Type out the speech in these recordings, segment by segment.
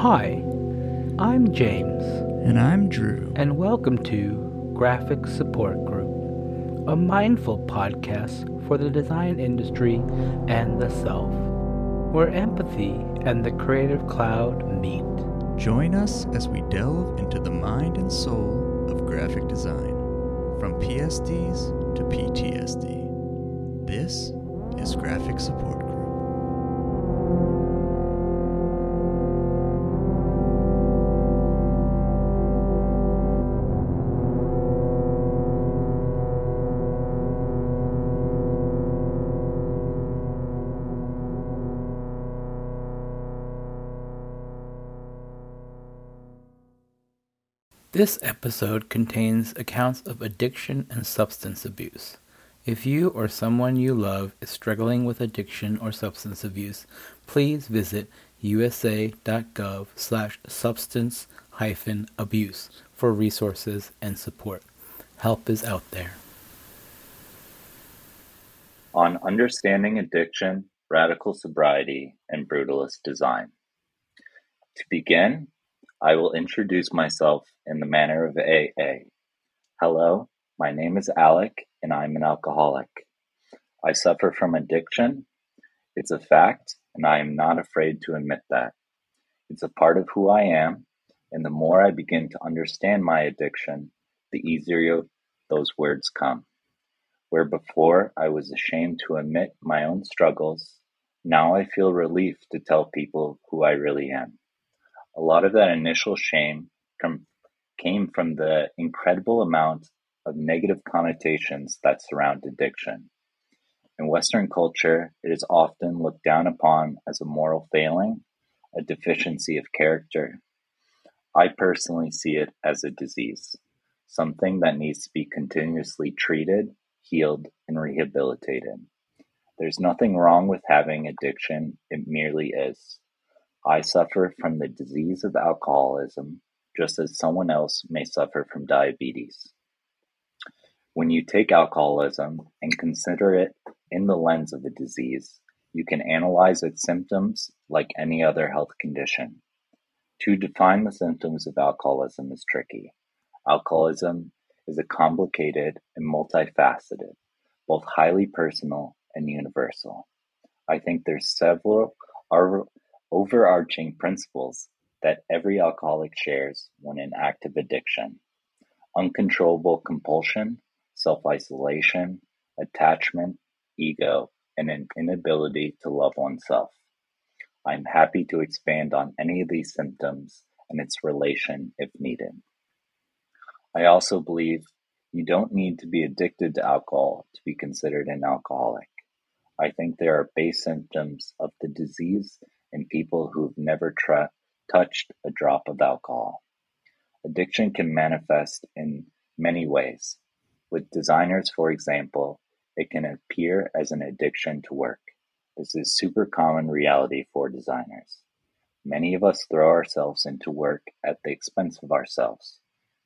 Hi, I'm James, And I'm Drew. and welcome to Graphic Support Group, a mindful podcast for the design industry and the self, where empathy and the creative cloud meet. Join us as we delve into the mind and soul of graphic design, from PSDs to PTSD. This is Graphic Support Group. This episode contains accounts of addiction and substance abuse. If you or someone you love is struggling with addiction or substance abuse, please visit usa.gov/substance-abuse for resources and support. Help is out there. On understanding addiction, radical sobriety, and brutalist design. To begin, I will introduce myself in the manner of AA. Hello, my name is Alec, and I'm an alcoholic. I suffer from addiction. It's a fact, and I am not afraid to admit that. It's a part of who I am, and the more I begin to understand my addiction, the easier those words come. Where before I was ashamed to admit my own struggles, now I feel relief to tell people who I really am. A lot of that initial shame came from the incredible amount of negative connotations that surround addiction. In Western culture, it is often looked down upon as a moral failing, a deficiency of character. I personally see it as a disease, something that needs to be continuously treated, healed, and rehabilitated. There's nothing wrong with having addiction, it merely is. I suffer from the disease of alcoholism, just as someone else may suffer from diabetes. When you take alcoholism and consider it in the lens of a disease, you can analyze its symptoms like any other health condition. To define the symptoms of alcoholism is tricky. Alcoholism is a complicated and multifaceted, both highly personal and universal. I think there's several overarching principles that every alcoholic shares when in active addiction: uncontrollable compulsion, self-isolation, attachment, ego, and an inability to love oneself. I'm happy to expand on any of these symptoms and its relation if needed. I also believe you don't need to be addicted to alcohol to be considered an alcoholic. I think there are base symptoms of the disease in people who've never touched a drop of alcohol. Addiction can manifest in many ways. With designers, for example, it can appear as an addiction to work. This is super common reality for designers. Many of us throw ourselves into work at the expense of ourselves,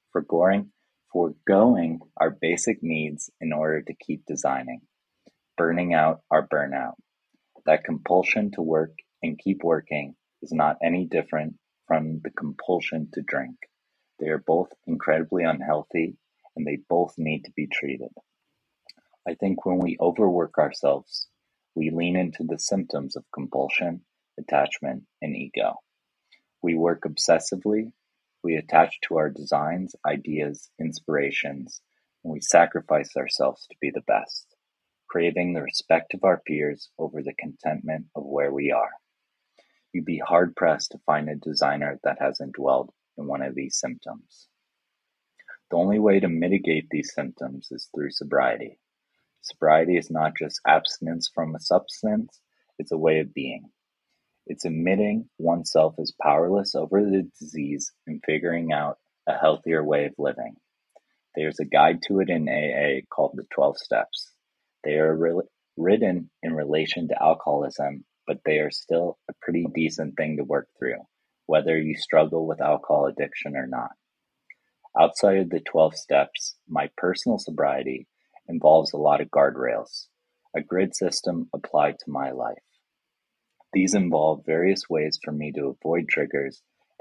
foregoing our basic needs in order to keep designing. Burning out our burnout. That compulsion to work and keep working is not any different from the compulsion to drink. They are both incredibly unhealthy, and they both need to be treated. I think when we overwork ourselves, we lean into the symptoms of compulsion, attachment, and ego. We work obsessively, we attach to our designs, ideas, inspirations, and we sacrifice ourselves to be the best, craving the respect of our peers over the contentment of where we are. You'd be hard-pressed to find a designer that hasn't dwelled in one of these symptoms. The only way to mitigate these symptoms is through sobriety. Sobriety is not just abstinence from a substance, it's a way of being. It's admitting oneself as powerless over the disease and figuring out a healthier way of living. There's a guide to it in AA called the 12 Steps. They are written in relation to alcoholism, but they are still a pretty decent thing to work through, whether you struggle with alcohol addiction or not. Outside of the 12 steps, my personal sobriety involves a lot of guardrails, a grid system applied to my life. These involve various ways for me to avoid triggers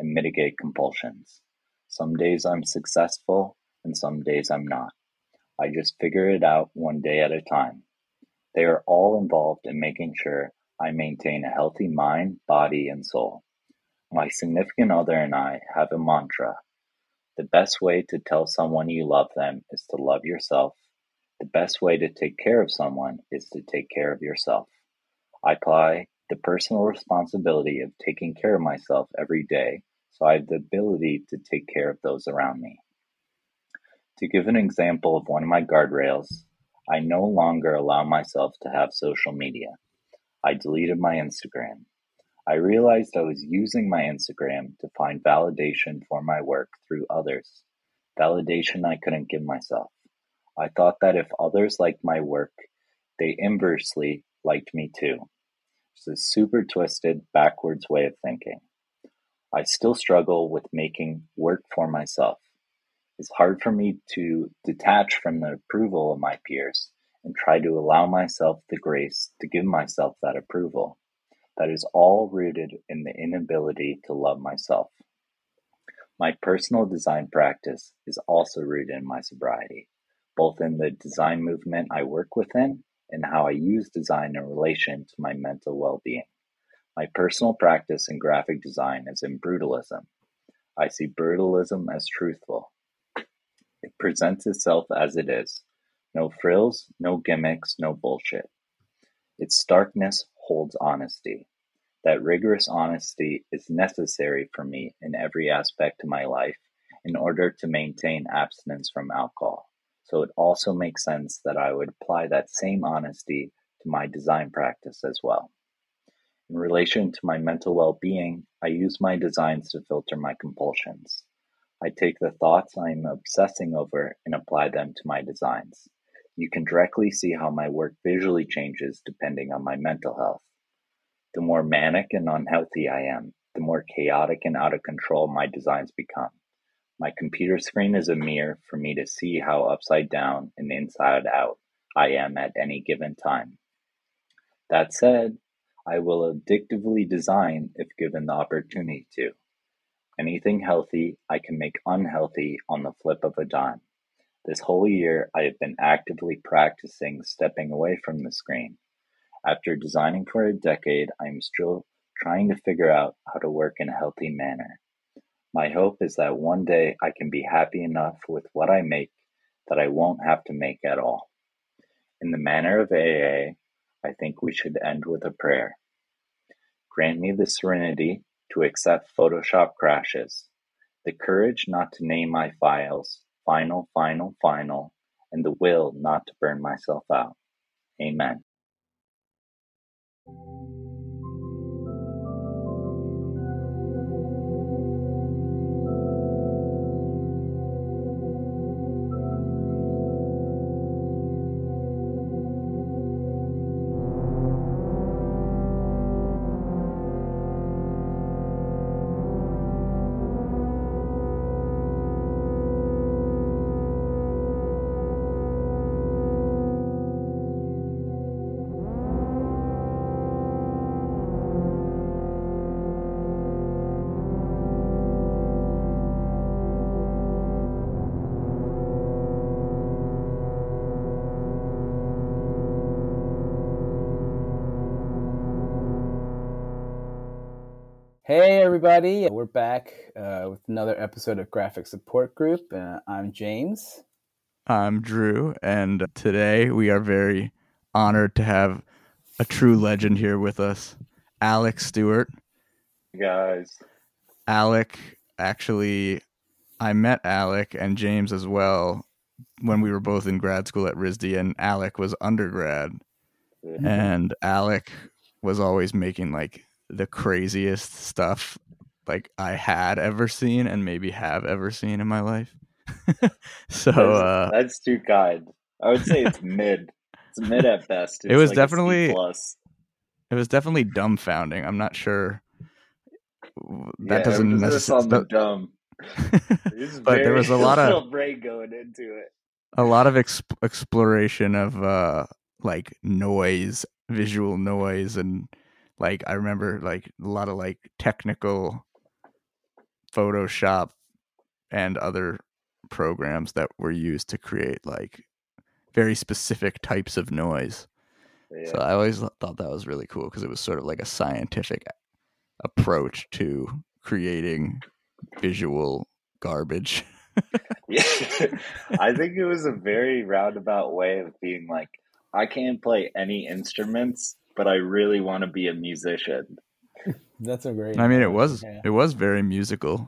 and mitigate compulsions. Some days I'm successful, and some days I'm not. I just figure it out one day at a time. They are all involved in making sure I maintain a healthy mind, body, and soul. My significant other and I have a mantra. The best way to tell someone you love them is to love yourself. The best way to take care of someone is to take care of yourself. I apply the personal responsibility of taking care of myself every day, so I have the ability to take care of those around me. To give an example of one of my guardrails, I no longer allow myself to have social media. I deleted my Instagram. I realized I was using my Instagram to find validation for my work through others, validation I couldn't give myself. I thought that if others liked my work, they inversely liked me too. It's a super twisted, backwards way of thinking. I still struggle with making work for myself. It's hard for me to detach from the approval of my peers and try to allow myself the grace to give myself that approval. That is all rooted in the inability to love myself. My personal design practice is also rooted in my sobriety, both in the design movement I work within and how I use design in relation to my mental well-being. My personal practice in graphic design is in brutalism. I see brutalism as truthful. It presents itself as it is. No frills, no gimmicks, no bullshit. Its starkness holds honesty. That rigorous honesty is necessary for me in every aspect of my life in order to maintain abstinence from alcohol. So it also makes sense that I would apply that same honesty to my design practice as well. In relation to my mental well-being, I use my designs to filter my compulsions. I take the thoughts I am obsessing over and apply them to my designs. You can directly see how my work visually changes depending on my mental health. The more manic and unhealthy I am, the more chaotic and out of control my designs become. My computer screen is a mirror for me to see how upside down and inside out I am at any given time. That said, I will addictively design if given the opportunity to. Anything healthy I can make unhealthy on the flip of a dime. This whole year I have been actively practicing stepping away from the screen. After designing for a decade, I am still trying to figure out how to work in a healthy manner. My hope is that one day I can be happy enough with what I make that I won't have to make at all. In the manner of AA, I think we should end with a prayer. Grant me the serenity to accept Photoshop crashes, the courage not to name my files final, and the will not to burn myself out. Amen. Hey everybody, we're back with another episode of Graphic Support Group. I'm James. I'm Drew, and today we are very honored to have a true legend here with us, Alec Stewart. Guys. Alec, actually, I met Alec and James as well when we were both in grad school at RISD, and Alec was undergrad. Mm-hmm. And Alec was always making like the craziest stuff like I had ever seen and maybe have ever seen in my life. So that's too kind. I would say it's mid. It's mid at best. It's it was like definitely a C plus. It was definitely dumbfounding. I'm not sure. That doesn't necessarily dumb. But there was a lot of brain going into it. A lot of exploration of like noise, visual noise, and like I remember like a lot of like technical Photoshop and other programs that were used to create like very specific types of noise. So I always thought that was really cool because it was sort of like a scientific approach to creating visual garbage. Yeah. I think it was a very roundabout way of being like, I can't play any instruments, but I really want to be a musician. That's a great. I mean, it was very musical,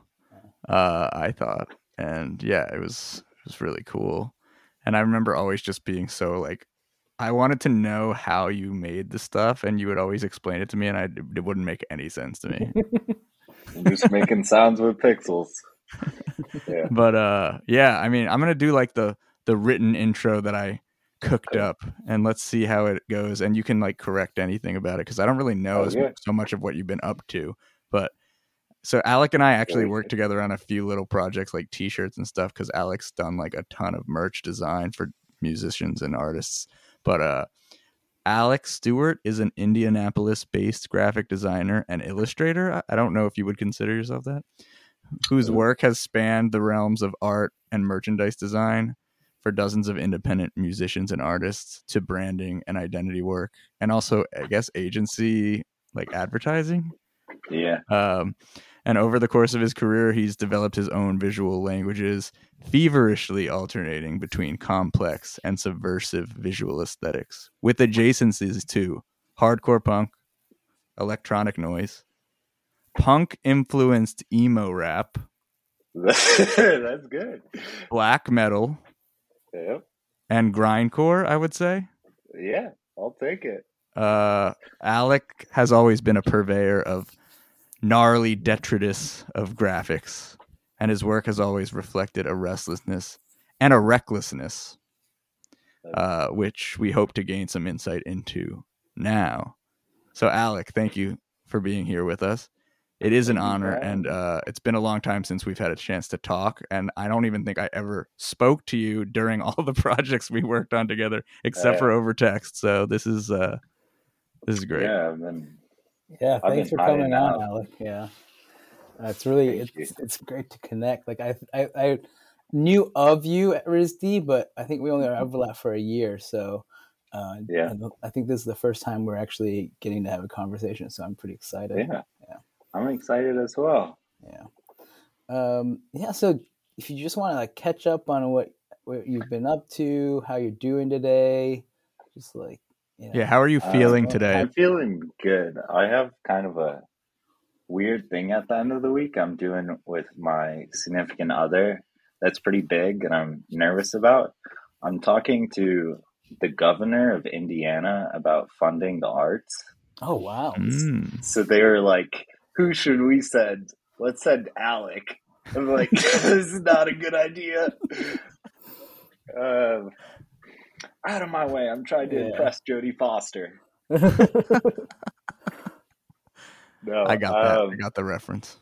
I thought, and yeah, it was really cool. And I remember always just being so like, I wanted to know how you made the stuff, and you would always explain it to me, and it wouldn't make any sense to me. I'm just making sounds with pixels. Yeah. But yeah, I mean, I'm gonna do like the written intro that I cooked up, and let's see how it goes. And you can like correct anything about it because I don't really know so much of what you've been up to. But so Alec and I actually worked together on a few little projects like T-shirts and stuff because Alec's done like a ton of merch design for musicians and artists. But Alex Stewart is an Indianapolis-based graphic designer and illustrator. I don't know if you would consider yourself that. Whose work has spanned the realms of art and merchandise design for dozens of independent musicians and artists to branding and identity work, and also, I guess, agency like advertising. Yeah. And over the course of his career, he's developed his own visual languages, feverishly alternating between complex and subversive visual aesthetics, with adjacencies to hardcore punk, electronic noise, punk-influenced emo rap, That's good, black metal, and grindcore, I would say. Yeah, I'll take it. Alec has always been a purveyor of gnarly detritus of graphics, and his work has always reflected a restlessness and a recklessness, which we hope to gain some insight into now. So, Alec, thank you for being here with us. It is an honor, and it's been a long time since we've had a chance to talk, and I don't even think I ever spoke to you during all the projects we worked on together, except for over text. So this is great. Yeah, thanks for coming on, Alec. Yeah, it's really it's great to connect. Like I knew of you at RISD, but I think we only overlapped for a year. So I think this is the first time we're actually getting to have a conversation. So I'm pretty excited. Yeah. I'm excited as well. Yeah. So if you just want to like catch up on what you've been up to, how you're doing today, just like. Yeah, how are you feeling today? I'm feeling good. I have kind of a weird thing at the end of the week I'm doing with my significant other that's pretty big and I'm nervous about. I'm talking to the governor of Indiana about funding the arts. Oh, wow. So they were like, who should we send? Let's send Alec. I'm like, this is not a good idea. Out of my way. I'm trying to impress Jodie Foster. No, I got that. I got the reference.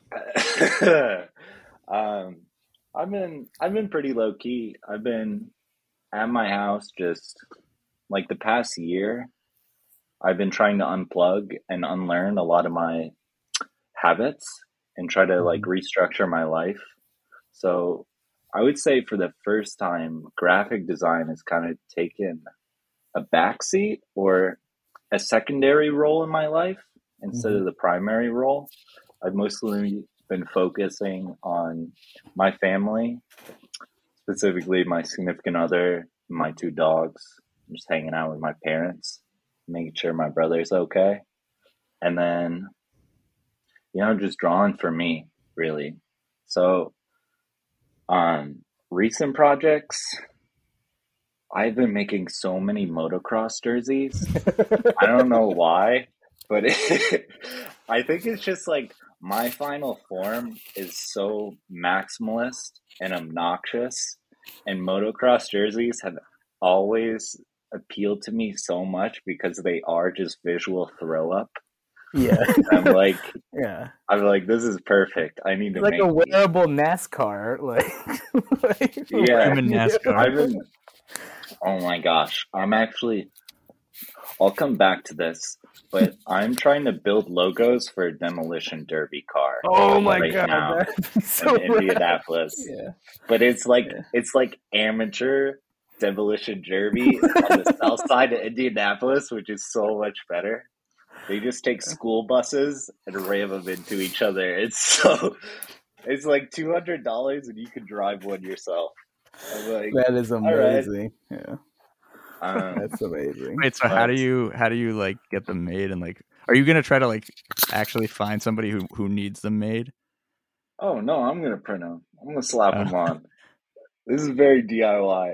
I've been pretty low key. I've been at my house just like the past year. I've been trying to unplug and unlearn a lot of my habits and try to like restructure my life. So I would say for the first time, graphic design has kind of taken a backseat or a secondary role in my life instead of the primary role. I've mostly been focusing on my family, specifically my significant other, my 2 dogs. I'm just hanging out with my parents, making sure my brother's okay. And then, just drawing for me, really. So, recent projects, I've been making so many motocross jerseys. I don't know why, but I think it's just like my final form is so maximalist and obnoxious, and motocross jerseys have always appealed to me so much because they are just visual throw up. Yeah. I'm like, this is perfect. I need to like make a wearable NASCAR, NASCAR. Oh my gosh, I'm actually I'll come back to this, but I'm trying to build logos for a demolition derby car Oh my right god, now that'd be so in Indianapolis. Yeah. But it's like amateur demolition derby on the south side of Indianapolis, which is so much better. They just take school buses and ram them into each other. It's like $200 and you can drive one yourself. I'm like, That is all right. amazing. Yeah, Um, that's amazing. Wait, so how do you like get them made, and like, are you gonna try to like actually find somebody who needs them made? oh no, I'm gonna print them. I'm gonna slap them on. This is very DIY.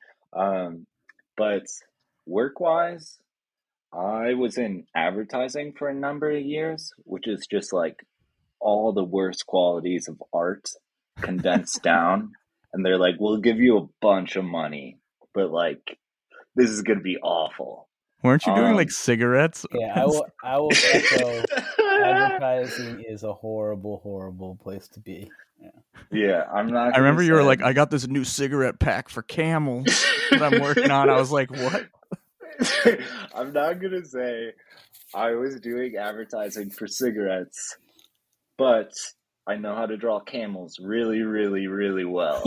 But work-wise, I was in advertising for a number of years, which is just like all the worst qualities of art condensed down. And they're like, we'll give you a bunch of money, but like, this is going to be awful. Weren't you doing like cigarettes? Yeah, I will echo. Advertising is a horrible, horrible place to be. Yeah, I'm not. I remember you were like, I got this new cigarette pack for Camel that I'm working on. I was like, what? I'm not going to say I was doing advertising for cigarettes, but I know how to draw camels really, really, really well.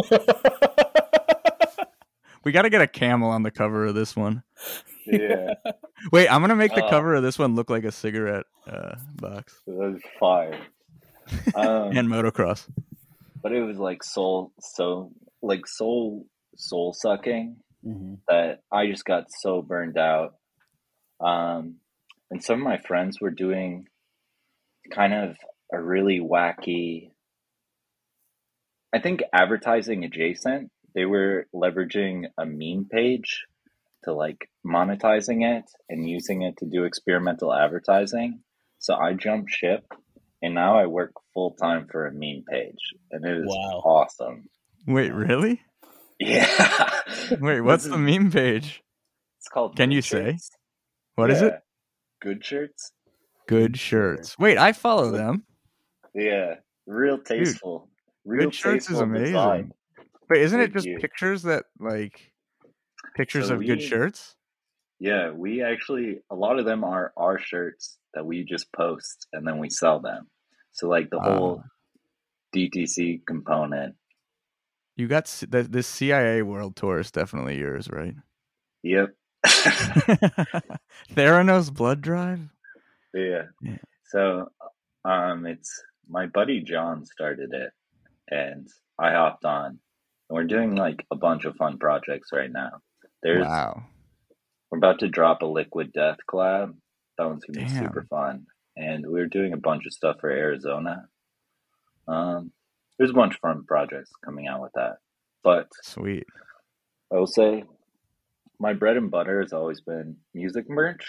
We got to get a camel on the cover of this one. Yeah. Wait, I'm going to make the cover of this one look like a cigarette box. That's fire. And motocross. But it was like soul sucking that I just got so burned out. And some of my friends were doing kind of a really wacky, I think advertising adjacent. They were leveraging a meme page to like monetizing it and using it to do experimental advertising. So I jumped ship and now I work full time for a meme page and it is awesome. Wait, really? Yeah. Wait, what's the meme page? It's called Can you say? What is it? Good Shirts. Good Shirts. Wait, I follow them. Yeah. Real tasteful. Dude, Good Shirts is amazing. Design. Wait, isn't it just pictures that like pictures of good shirts? Yeah, we actually, a lot of them are our shirts that we just post and then we sell them. So like the whole DTC component. You got this CIA World Tour is definitely yours, right? Yep. Theranos Blood Drive? Yeah. So it's my buddy John started it and I hopped on. And we're doing like a bunch of fun projects right now. We're about to drop a Liquid Death collab. That one's gonna be super fun. And we're doing a bunch of stuff for Arizona. There's a bunch of fun projects coming out with that. But sweet. I will say my bread and butter has always been music merch.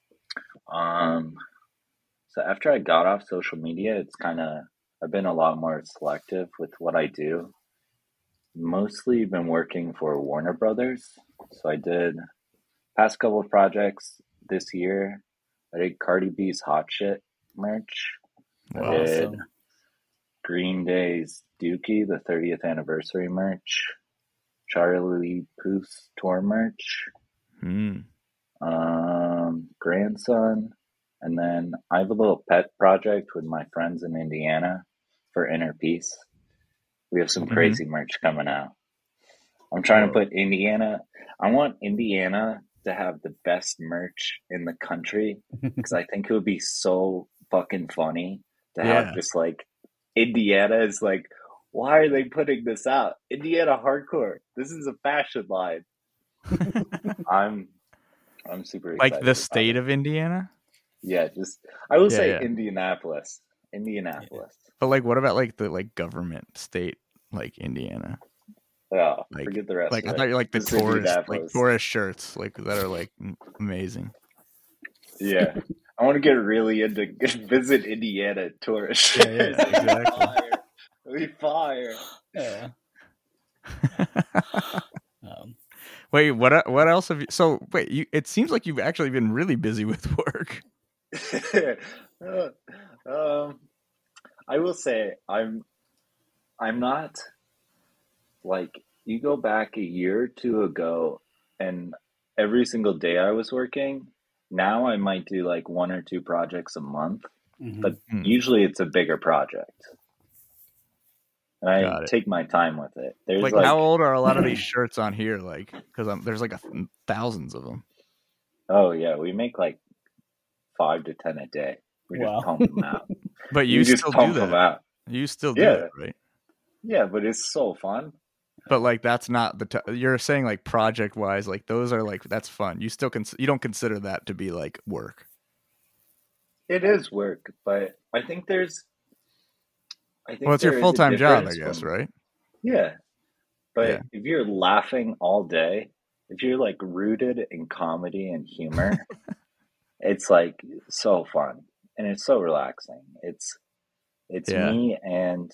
So after I got off social media, it's I've been a lot more selective with what I do. Mostly been working for Warner Brothers. So I did past couple of projects this year. I did Cardi B's Hot Shit merch. Wow. I did Green Day's Dookie, the 30th anniversary merch. Charlie Puth's tour merch. Grandson. And then I have a little pet project with my friends in Indiana for Inner Peace. We have some crazy merch coming out. I'm trying to put Indiana. I want Indiana to have the best merch in the country because I think it would be so fucking funny to have just like Indiana is like, why are they putting this out? Indiana hardcore. This is a fashion line. I'm super excited. Like the state of Indiana? Yeah, I will say Indianapolis. But like, what about like the government state, like Indiana? Oh, forget the rest. Like, of it. I thought you like the tourist shirts, like that are like amazing. Yeah, I want to get really into visit Indiana tourist shirts. Yeah, exactly. It'll be fire. Yeah. Wait, what else have you? So wait, it seems like you've actually been really busy with work. I will say I'm not like, you go back a year or two ago and every single day I was working, now I might do like 1 or 2 projects a month, but Hmm. usually it's a bigger project. And I Got it. take my time with it. There's Like, how old are a lot of these shirts on here? Like, because there's like thousands of them. oh yeah, we make like 5 to 10 a day. We Wow. just pump them out. But you We just still do pump them that. out. You still do Yeah. that, right? Yeah, but it's so fun. But like, that's not you're saying like project wise, like those are like, that's fun. You still you don't consider that to be like work. It is work, but I think Well, it's your there is a full-time job, I difference guess, when- right? Yeah. But Yeah. if you're laughing all day, if you're like rooted in comedy and humor, it's like so fun and it's so relaxing. It's Yeah. me and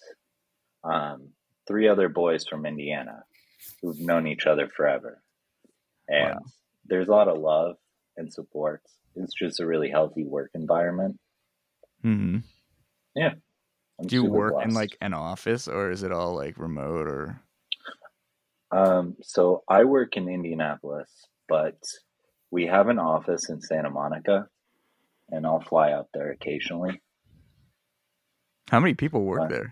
3 other boys from Indiana who've known each other forever. And Wow. there's a lot of love and support. It's just a really healthy work environment. Mm-hmm. Yeah. I'm Do you super work in blessed. like an office, or is it all like remote, or? So I work in Indianapolis, but we have an office in Santa Monica, and I'll fly out there occasionally. How many people work Wow. there?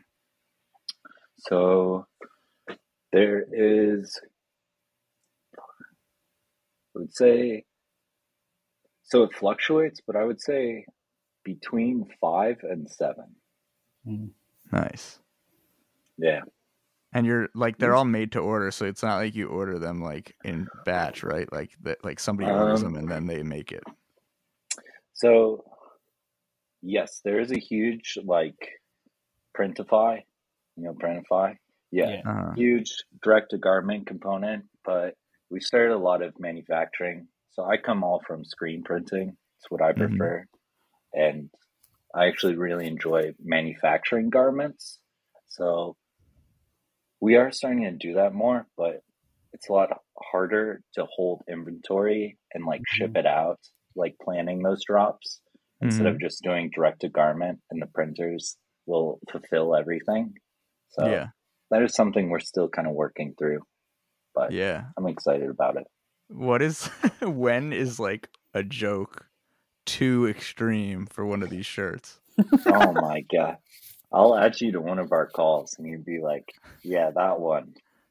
So there is, I would say, so it fluctuates, but I would say between 5 and 7. Nice. Yeah. And you're like, they're all made to order, so it's not like you order them like in batch, right? Like that, like somebody orders them and then they make it. So yes, there is a huge like Printify, Printify. Yeah. Uh-huh. Huge direct to garment component, but we started a lot of manufacturing. So I come all from screen printing. It's what I prefer. And I actually really enjoy manufacturing garments. So we are starting to do that more, but it's a lot harder to hold inventory and like ship it out, like planning those drops instead of just doing direct to garment, and the printers will fulfill everything. So Yeah. that is something we're still kind of working through, but Yeah. I'm excited about it. What is when is like a joke too extreme for one of these shirts? Oh my God. I'll add you to one of our calls and you'd be like, yeah, that one.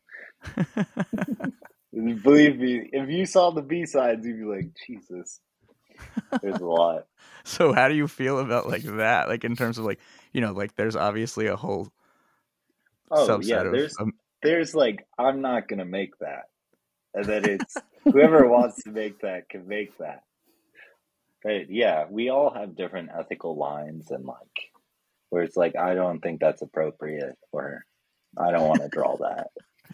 Believe me, if you saw the B-sides, you'd be like, Jesus, there's a lot. So how do you feel about like that? Like in terms of like, like there's obviously a whole subset there's like, I'm not going to make that. And then it's whoever wants to make that can make that. But yeah, we all have different ethical lines and like, where it's like, I don't think that's appropriate, or I don't want to draw that.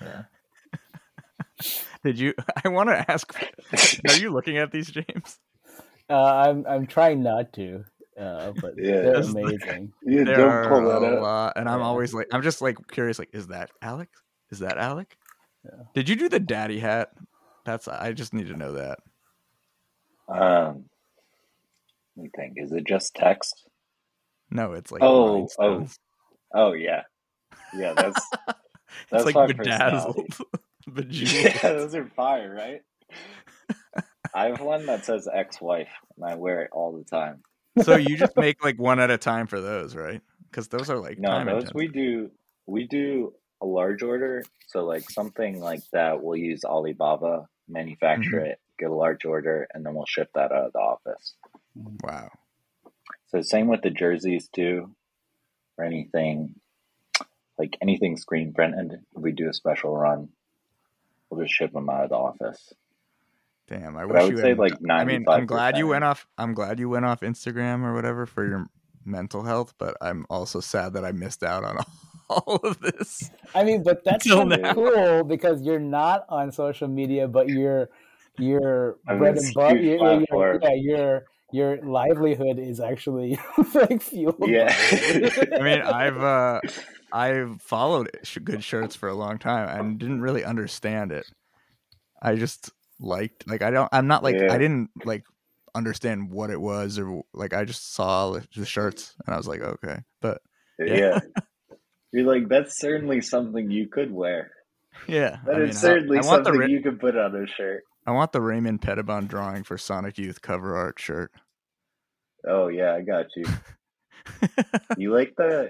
Yeah. I want to ask, are you looking at these, James? I'm trying not to, but they're amazing. Yeah, there don't pull are that a up. lot, and I'm always like, I'm just like curious, like, is that Alec? Is that Alec? Yeah. Did you do the daddy hat? I just need to know that. Let me think. Is it just text? No, it's like oh yeah, that's it's like my bedazzled, bejeweled. Yeah, those are fire, right? I have one that says ex-wife, and I wear it all the time. So you just make like one at a time for those, right? Because those are like no, those intensive. we do a large order. So like something like that, we'll use Alibaba, manufacture it, get a large order, and then we'll ship that out of the office. Wow. So same with the jerseys too, or anything screen printed. If we do a special run, we'll just ship them out of the office. Damn, I But wish I would you say had. like 95%. I mean, I'm glad you went off Instagram or whatever for your mental health, but I'm also sad that I missed out on all of this. I mean, but that's Until kind of now. cool because you're not on social media, but your I mean, bread it's and butter, huge platform. your livelihood is actually like fueled. Yeah. by it. I mean, I've followed Good Shirts for a long time and didn't really understand it. I just liked, like, I didn't like understand what it was, or like I just saw the shirts and I was like, okay, but Yeah. You're like, that's certainly something you could wear. yeah, That is certainly something you could put on a shirt. I want the Raymond Pettibon drawing for Sonic Youth cover art shirt. Oh yeah, I got you. You like the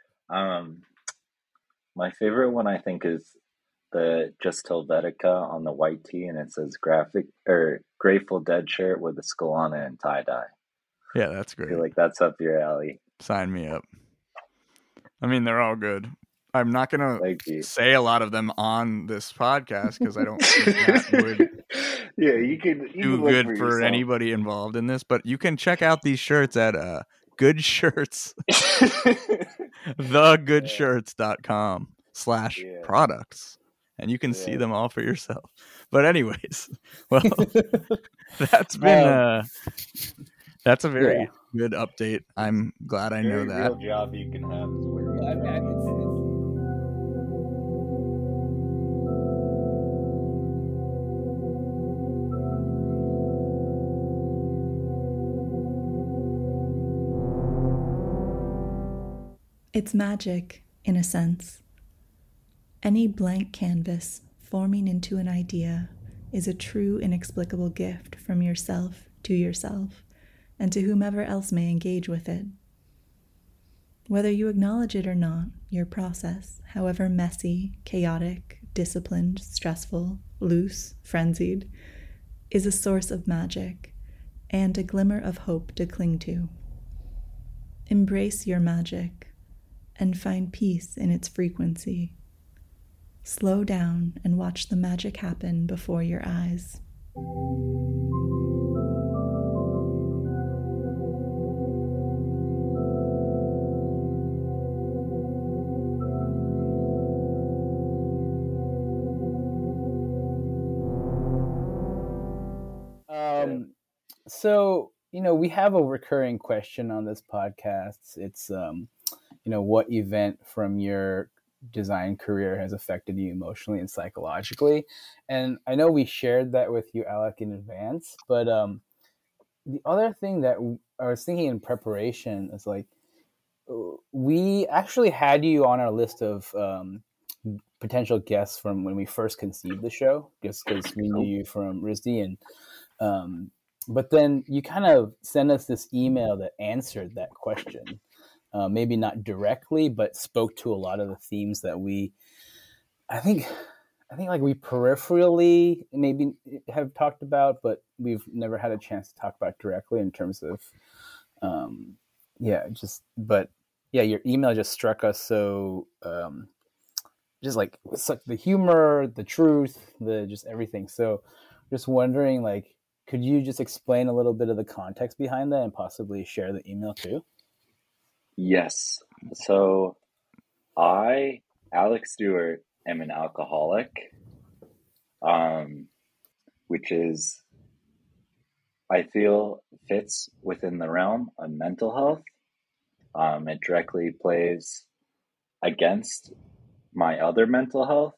my favorite one I think is the Just Helvetica on the white tee, and it says graphic or Grateful Dead shirt with a skull on it and tie dye. Yeah, that's I great. feel like that's up your alley. Sign me up. I mean, they're all good. I'm not gonna Thank you. say a lot of them on this podcast because I don't think that would Yeah, you can do look good for for yourself. anybody involved in this. But you can check out these shirts at Good Shirts, thegoodshirts.com/products, and you can see them all for yourself. But anyways, well, that's been that's a very good update. I'm glad I know that. Real job you can have is working. It's magic, in a sense. Any blank canvas forming into an idea is a true, inexplicable gift from yourself to yourself and to whomever else may engage with it. Whether you acknowledge it or not, your process, however messy, chaotic, disciplined, stressful, loose, frenzied, is a source of magic and a glimmer of hope to cling to. Embrace your magic and find peace in its frequency. Slow down and watch the magic happen before your eyes. So, we have a recurring question on this podcast. It's, what event from your design career has affected you emotionally and psychologically? And I know we shared that with you, Alec, in advance, but the other thing that I was thinking in preparation is like, we actually had you on our list of potential guests from when we first conceived the show, just because we knew you from RISD, and but then you kind of sent us this email that answered that question. Maybe not directly, but spoke to a lot of the themes that I think like we peripherally maybe have talked about, but we've never had a chance to talk about directly in terms of, your email just struck us. So, just like such the humor, the truth, just everything. So just wondering, like, could you just explain a little bit of the context behind that and possibly share the email too? Yes. So I, Alex Stewart, am an alcoholic, which is, I feel, fits within the realm of mental health. It directly plays against my other mental health.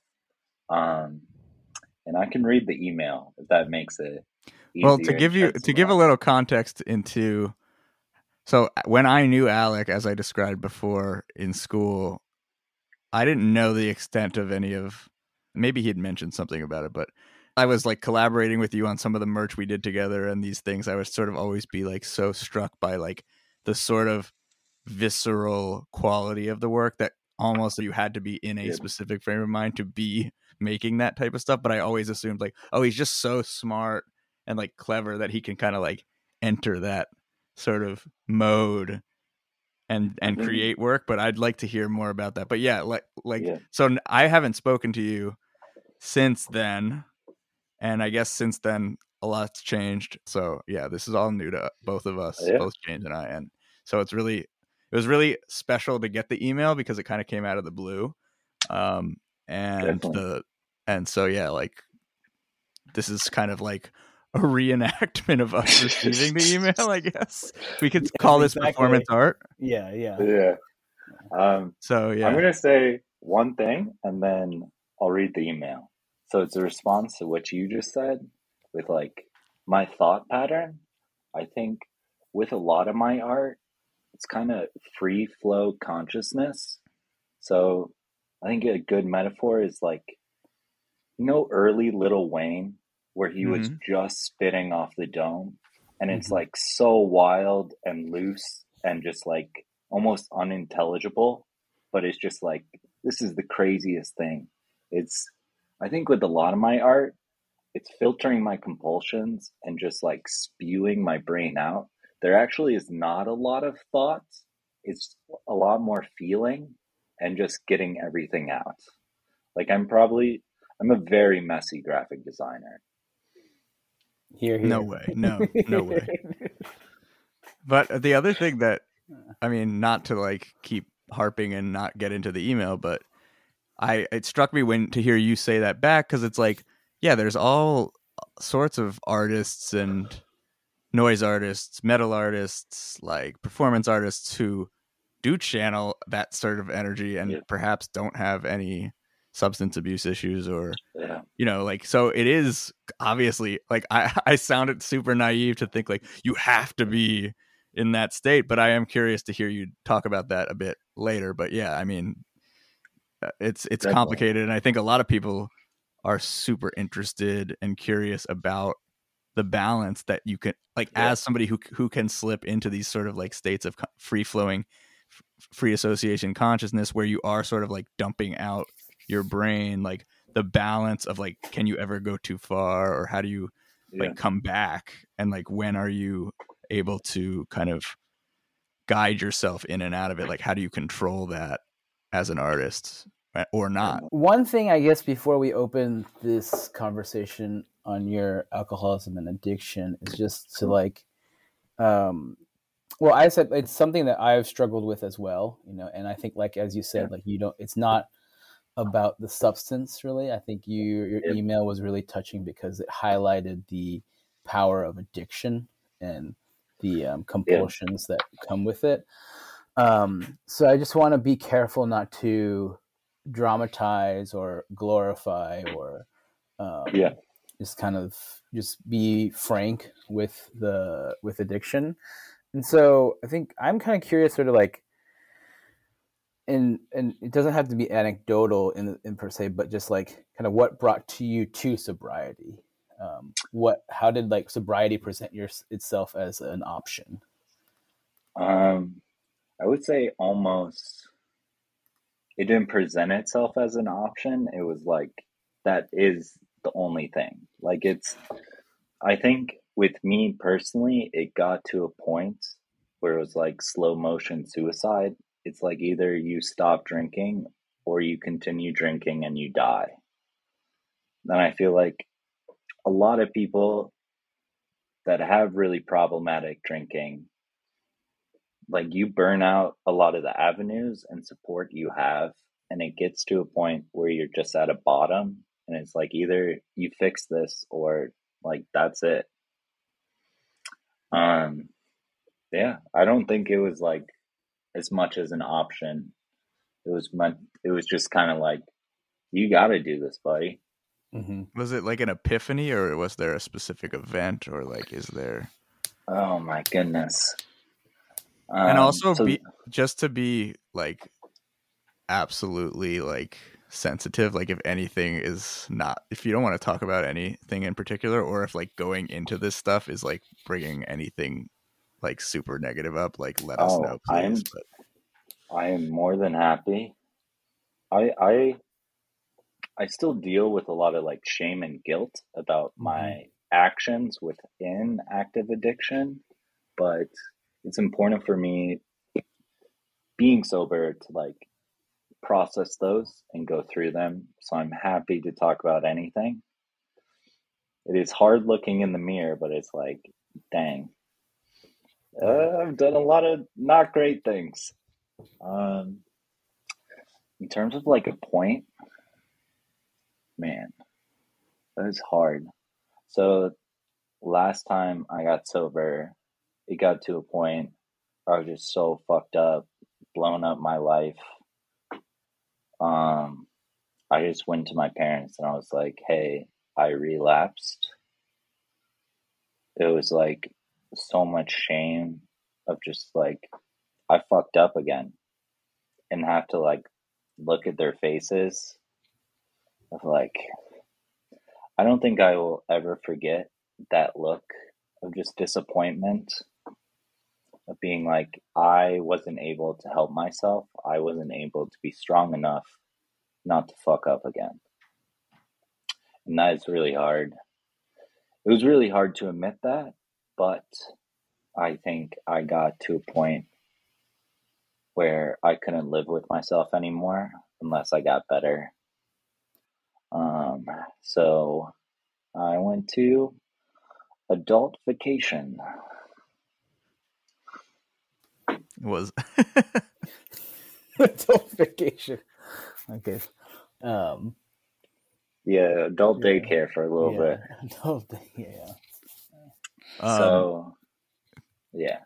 And I can read the email if that makes it easier. Well, to give a little context into, so when I knew Alec, as I described before in school, I didn't know the extent of maybe he'd mentioned something about it, but I was like collaborating with you on some of the merch we did together and these things. I would sort of always be like so struck by like the sort of visceral quality of the work that almost you had to be in a specific frame of mind to be making that type of stuff. But I always assumed like, oh, he's just so smart and like clever that he can kind of like enter that sort of mode and create work. But I'd like to hear more about that. But so I haven't spoken to you since then, and I guess since then a lot's changed. So yeah, this is all new to both of us, both James and I, and so it was really special to get the email because it kind of came out of the blue. And so yeah, like this is kind of like a reenactment of us receiving the email, I guess. We could call this performance art. Yeah. So yeah, I'm going to say one thing and then I'll read the email. So it's a response to what you just said with like my thought pattern. I think with a lot of my art, it's kind of free flow consciousness. So I think a good metaphor is like, early Lil Wayne, where he was just spitting off the dome, and it's like so wild and loose and just like almost unintelligible, but it's just like, this is the craziest thing. I think with a lot of my art, it's filtering my compulsions and just like spewing my brain out. There actually is not a lot of thoughts. It's a lot more feeling and just getting everything out. Like I'm a very messy graphic designer. Here. No way. No way. But the other thing that, I mean, not to like keep harping and not get into the email, but it struck me to hear you say that back, because it's like, yeah, there's all sorts of artists and noise artists, metal artists, like performance artists who do channel that sort of energy and perhaps don't have any substance abuse issues or, like, so it is obviously like, I sounded super naive to think like you have to be in that state, but I am curious to hear you talk about that a bit later. But yeah, I mean, it's complicated, and I think a lot of people are super interested and curious about the balance that you can, like, as somebody who can slip into these sort of like states of free flowing, free association consciousness, where you are sort of like dumping out your brain, like the balance of like, can you ever go too far, or how do you like come back, and like when are you able to kind of guide yourself in and out of it? Like, how do you control that as an artist, or not? One thing, I guess, before we open this conversation on your alcoholism and addiction, is just to like, well, I said it's something that I've struggled with as well, and I think, like, as you said, like, it's not about the substance really. I think your email was really touching because it highlighted the power of addiction and the compulsions that come with it. So I just want to be careful not to dramatize or glorify or just kind of just be frank with addiction. And so I think I'm kind of curious, sort of like, and it doesn't have to be anecdotal in per se, but just like kind of what brought to you to sobriety. How did like sobriety present itself as an option? I would say almost it didn't present itself as an option. It was like, that is the only thing. Like, I think with me personally, it got to a point where it was like slow motion suicide. It's like either you stop drinking or you continue drinking and you die. Then I feel like a lot of people that have really problematic drinking, like, you burn out a lot of the avenues and support you have, and it gets to a point where you're just at a bottom, and it's like either you fix this or like that's it. I don't think it was like as much as an option. It was just kind of like, you got to do this, buddy. Was it like an epiphany, or was there a specific event, or like, is there? Oh my goodness. And also, just to be like absolutely like sensitive, like if anything is not, if you don't want to talk about anything in particular, or if like going into this stuff is like bringing anything like super negative up, like let us know, please. I am more than happy. I still deal with a lot of like shame and guilt about my actions within active addiction, but it's important for me, being sober, to like process those and go through them. So I'm happy to talk about anything. It is hard looking in the mirror, but it's like, dang, I've done a lot of not great things. In terms of like a point, man, that is hard. So last time I got sober, it got to a point where I was just so fucked up, blown up my life. I just went to my parents and I was like, hey, I relapsed. It was like so much shame of just like, I fucked up again, and have to like look at their faces of like, I don't think I will ever forget that look of just disappointment, of being like, I wasn't able to help myself. I wasn't able to be strong enough not to fuck up again. And that is really hard. It was really hard to admit that, but I think I got to a point where I couldn't live with myself anymore unless I got better. So I went to adult vacation. Was Adult vacation. Okay. Yeah, adult Yeah. daycare for a little bit. Adult yeah. So, yeah.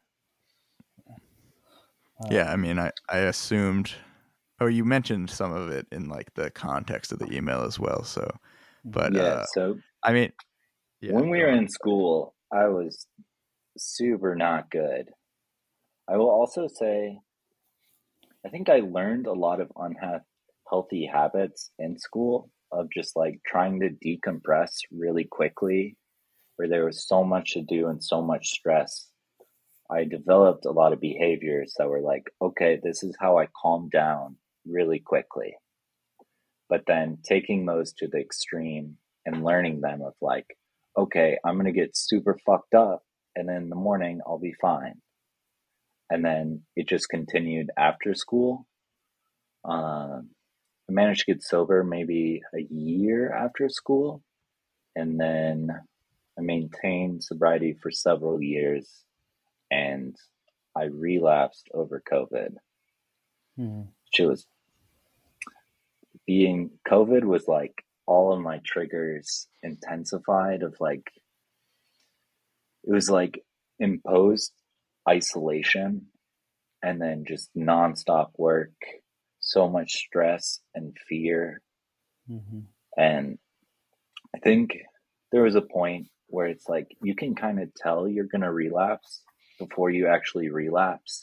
Yeah, I mean, I assumed, or you mentioned some of it in like the context of the email as well. So, but Yeah, so I mean, yeah, when we go were on. in school, I was super not good. I will also say, I think I learned a lot of unhealthy habits in school of just like trying to decompress really quickly, where there was so much to do and so much stress. I developed a lot of behaviors that were like, okay, this is how I calm down really quickly. But then taking those to the extreme and learning them of like, okay, I'm going to get super fucked up and then in the morning I'll be fine. And then it just continued after school. I managed to get sober maybe a year after school. And then I maintained sobriety for several years. And I relapsed over COVID. COVID was like all of my triggers intensified of like, it was like imposed isolation and then just nonstop work, so much stress and fear. And I think there was a point where it's like, you can kind of tell you're going to relapse before you actually relapse.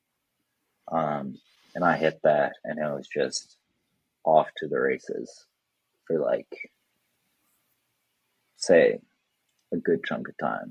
And I hit that and it was just off to the races for like, say, a good chunk of time.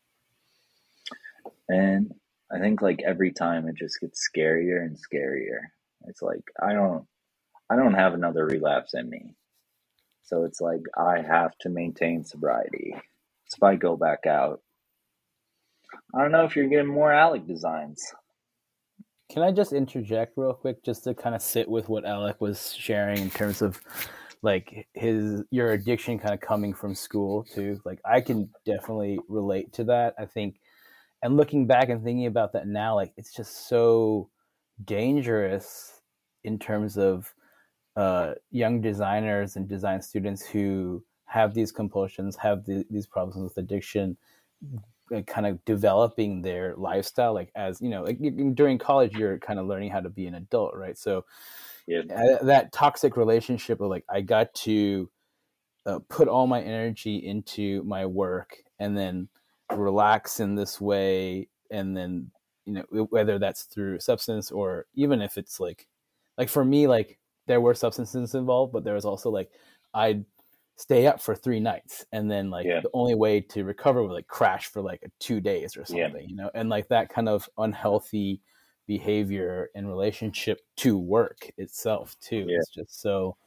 And I think like every time it just gets scarier and scarier. It's like, I don't have another relapse in me. So it's like, I have to maintain sobriety. So if I go back out, I don't know if you're getting more Alec designs. Can I just interject real quick just to kind of sit with what Alec was sharing in terms of like your addiction kind of coming from school too? Like I can definitely relate to that. I think, and looking back and thinking about that now, like it's just so dangerous in terms of young designers and design students who have these compulsions, have these problems with addiction, kind of developing their lifestyle, like as you know, like during college you're kind of learning how to be an adult, right? So that toxic relationship of like I got to put all my energy into my work and then relax in this way, and then whether that's through substance or even if it's like for me, like there were substances involved, but there was also like I'd stay up for 3 nights and then like the only way to recover was like crash for like 2 days or something, and like that kind of unhealthy behavior and relationship to work itself too is just so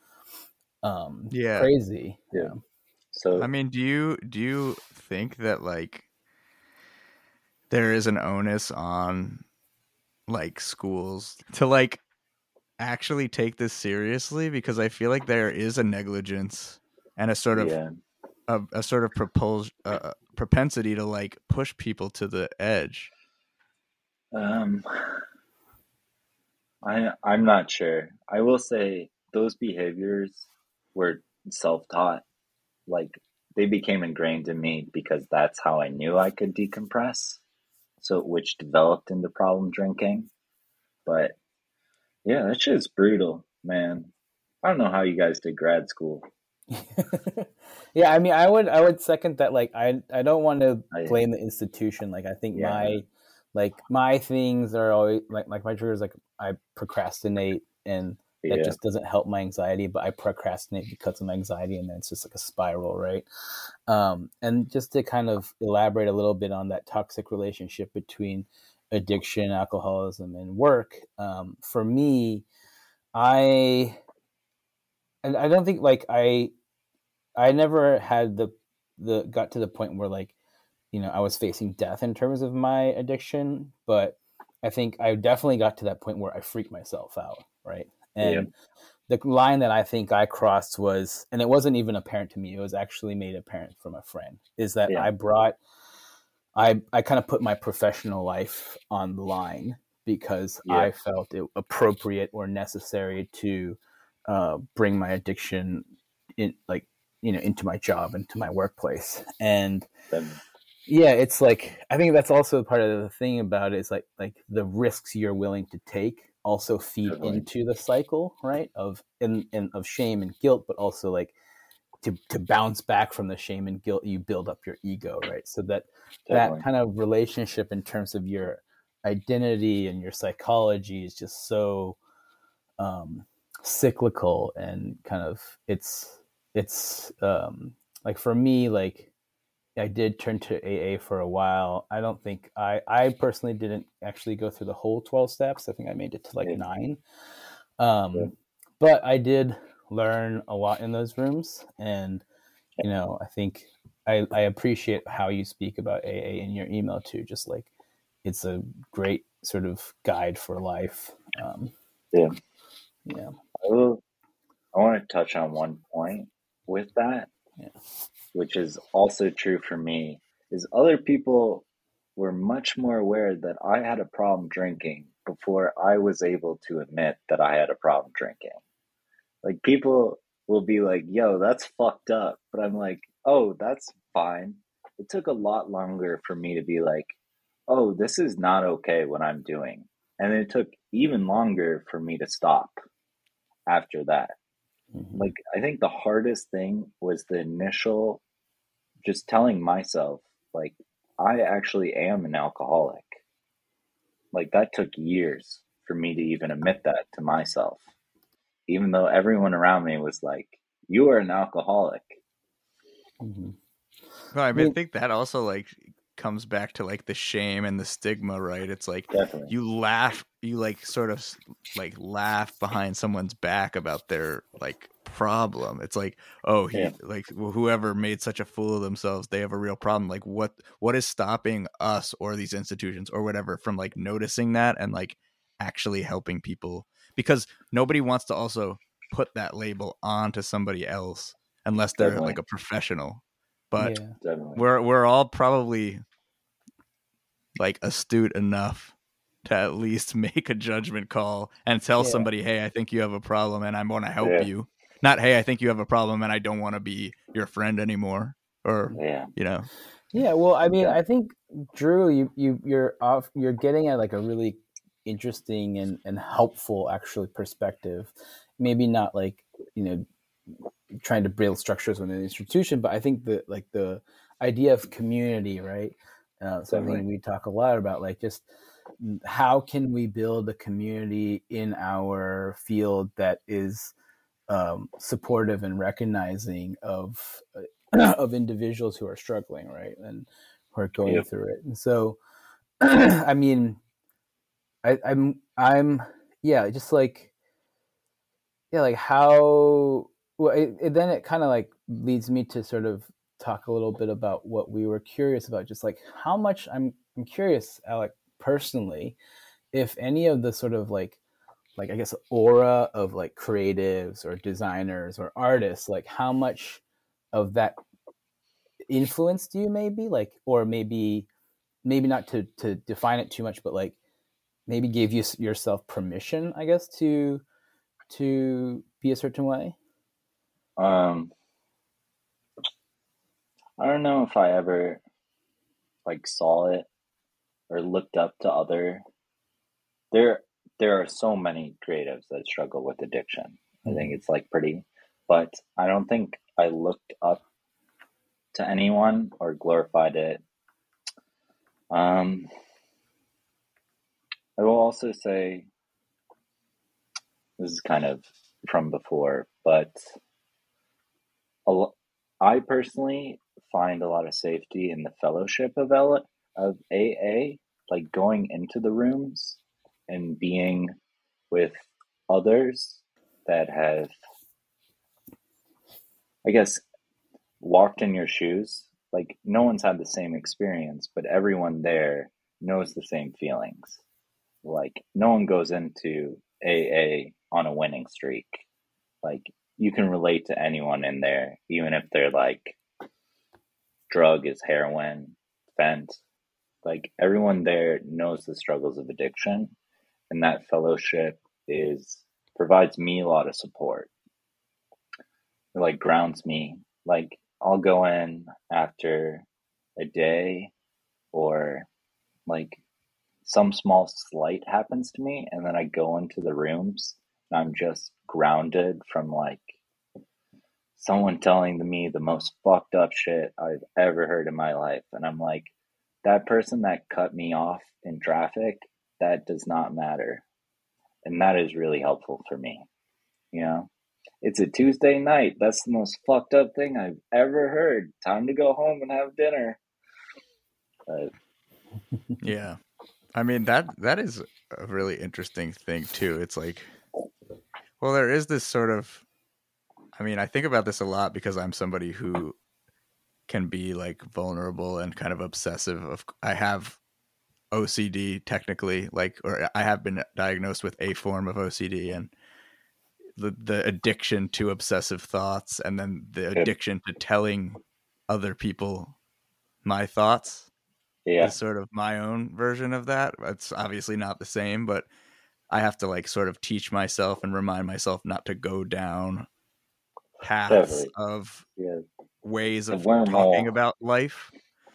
crazy. So I mean, do you think that like there is an onus on like schools to like actually take this seriously? Because I feel like there is a negligence and a sort of a sort of propensity to like push people to the edge. I'm not sure. I will say those behaviors were self-taught. Like they became ingrained in me because that's how I knew I could decompress. So which developed into problem drinking. But yeah, that shit is brutal, man. I don't know how you guys did grad school. Yeah, I mean, I would second that. Like, I don't want to blame the institution. Like, I think my things are always like my triggers. Like, I procrastinate, and that Yeah. just doesn't help my anxiety, but I procrastinate because of my anxiety, and then it's just like a spiral, right? And just to kind of elaborate a little bit on that toxic relationship between addiction, alcoholism, and work, for me, I don't think like I never had the got to the point where like, you know, I was facing death in terms of my addiction, but I think I definitely got to that point where I freaked myself out, right? Yeah. And the line that I think I crossed was, and it wasn't even apparent to me, it was actually made apparent from a friend, is that Yeah. I kind of put my professional life on the line because Yeah. I felt it appropriate or necessary to bring my addiction in, like, you know, into my job, into my workplace. And Definitely. yeah, it's like, I think that's also part of the thing about it is like the risks you're willing to take also feed Definitely. into the cycle, right? Of of shame and guilt, but also like to bounce back from the shame and guilt, you build up your ego, right? So that Definitely. kind of relationship in terms of your identity and your psychology is just so cyclical, and kind of it's like for me, like I did turn to AA for a while. I don't think I personally didn't actually go through the whole 12 steps. I think I made it to like Yeah. 9. Yeah. But I did learn a lot in those rooms, and you know, I think I appreciate how you speak about AA in your email too. Just like it's a great sort of guide for life. Yeah. Yeah, I want to touch on one point with that, yeah, which is also true for me, is other people were much more aware that I had a problem drinking before I was able to admit that I had a problem drinking. Like people will be like, yo, that's fucked up. But I'm like, oh, that's fine. It took a lot longer for me to be like, oh, this is not okay what I'm doing. And it took even longer for me to stop after that. mm-hmm. Like, I think the hardest thing was the initial just telling myself, like, I actually am an alcoholic. Like, that took years for me to even admit that to myself, even though everyone around me was like, you are an alcoholic. Mm-hmm. Well, I I mean, I mean, think that also like comes back to like the shame and the stigma, right? It's like Definitely. you like sort of like laugh behind someone's back about their like problem. It's like, oh, he Yeah. like whoever made such a fool of themselves, they have a real problem. Like what is stopping us or these institutions or whatever from like noticing that and like actually helping people? Because nobody wants to also put that label onto somebody else unless they're Definitely. like a professional. But yeah, Definitely. we're all probably like astute enough to at least make a judgment call and tell yeah, somebody, hey, I think you have a problem and I want to help Yeah. you. Not, hey, I think you have a problem and I don't want to be your friend anymore. Or, Yeah. you know. yeah. Well, I mean, Yeah. I think Drew, you're getting at like a really interesting and helpful actually perspective. Maybe not like, you know, trying to build structures within an institution, but I think the idea of community, right? Something Definitely. we talk a lot about, like just how can we build a community in our field that is supportive and recognizing of of individuals who are struggling, right, and who are going Yep. through it. And so, I mean, I'm yeah, just like yeah, like how well then it kind of like leads me to sort of talk a little bit about what we were curious about, just like how much I'm curious, Alec, personally, if any of the sort of like I guess aura of like creatives or designers or artists, like how much of that influenced you, maybe, like, or maybe not to define it too much, but like maybe gave you yourself permission, I guess, to be a certain way. Um, I don't know if I ever like saw it or looked up to other. There, there are so many creatives that struggle with addiction. I think it's like pretty, but I don't think I looked up to anyone or glorified it. I will also say this is kind of from before, but I personally find a lot of safety in the fellowship of AA, like going into the rooms and being with others that have, I guess, walked in your shoes. Like, no one's had the same experience, but everyone there knows the same feelings. Like, no one goes into AA on a winning streak. Like, you can relate to anyone in there, even if they're like, drug is heroin, fent. Like, everyone there knows the struggles of addiction, and that fellowship provides me a lot of support. It like grounds me. Like, I'll go in after a day, or like some small slight happens to me, and then I go into the rooms and I'm just grounded from like someone telling me the most fucked up shit I've ever heard in my life. And I'm like, that person that cut me off in traffic, that does not matter. And that is really helpful for me. You know, it's a Tuesday night. That's the most fucked up thing I've ever heard. Time to go home and have dinner. But Yeah. I mean, that is a really interesting thing too. It's like, well, there is this sort of, I mean, I think about this a lot because I'm somebody who can be like vulnerable and kind of obsessive. I have OCD technically, like, or I have been diagnosed with a form of OCD, and the addiction to obsessive thoughts, and then the addiction to telling other people my thoughts is sort of my own version of that. It's obviously not the same, but I have to like sort of teach myself and remind myself not to go down paths of ways of talking about life.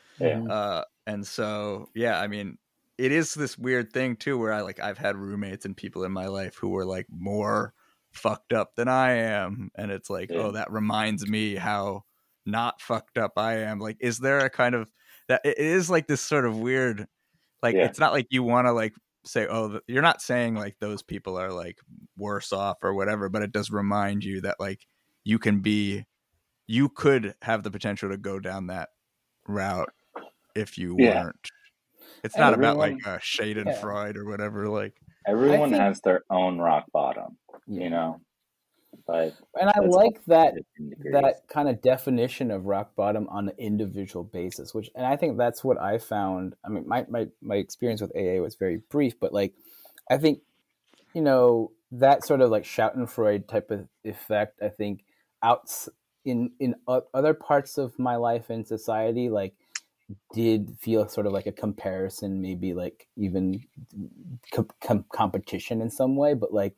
And so, yeah, I mean, it is this weird thing too, where I've had roommates and people in my life who were like more fucked up than I am. And it's like, oh, that reminds me how not fucked up I am. Like, is there a kind of that it is like this sort of weird, like, it's not like you want to like say, oh, you're not saying like those people are like worse off or whatever, but it does remind you that like you could have the potential to go down that route if you weren't. It's not about like Schadenfreude or whatever. Like, everyone has their own rock bottom, you know. But and I like that kind of definition of rock bottom on an individual basis, and I think that's what I found. I mean, my experience with AA was very brief, but like, I think, you know, that sort of like Schadenfreude type of effect, I think in other parts of my life and society, like, did feel sort of like a comparison, maybe like even competition in some way, but like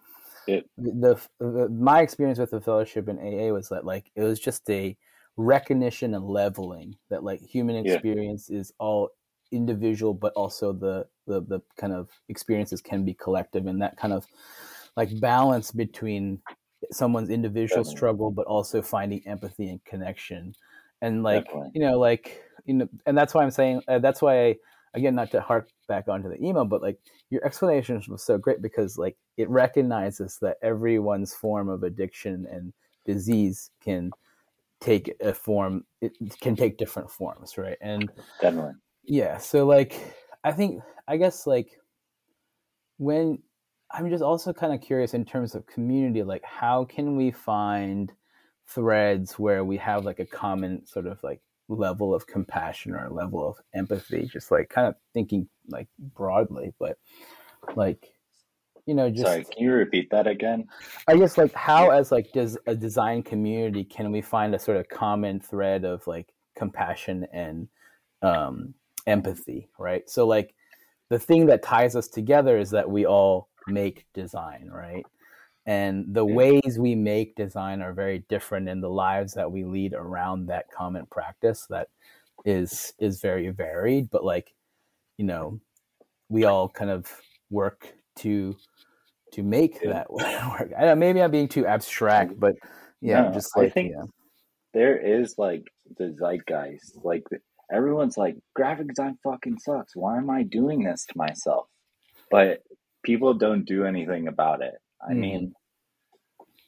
my experience with the fellowship in AA was that like it was just a recognition and leveling that like human experience is all individual, but also the kind of experiences can be collective, and that kind of like balance between someone's individual struggle, but also finding empathy and connection, and like and that's why I'm saying that's why again, not to hark back onto the email, but like your explanation was so great because like it recognizes that everyone's form of addiction and disease can take a form. It can take different forms, right? And so like I guess like when I'm just also kind of curious in terms of community, like how can we find threads where we have like a common sort of like level of compassion or a level of empathy, just like kind of thinking like broadly, but like, you know, just sorry, can you repeat that again? I guess like how as like does a design community can we find a sort of common thread of like compassion and empathy, right? So like the thing that ties us together is that we all make design, right? And the ways we make design are very different, in the lives that we lead around that common practice that is very varied. But like, you know, we all kind of work to make that work. I don't know, maybe I'm being too abstract, but just like, I think there is like the zeitgeist, like everyone's like, graphic design fucking sucks. Why am I doing this to myself? But people don't do anything about it. I mean,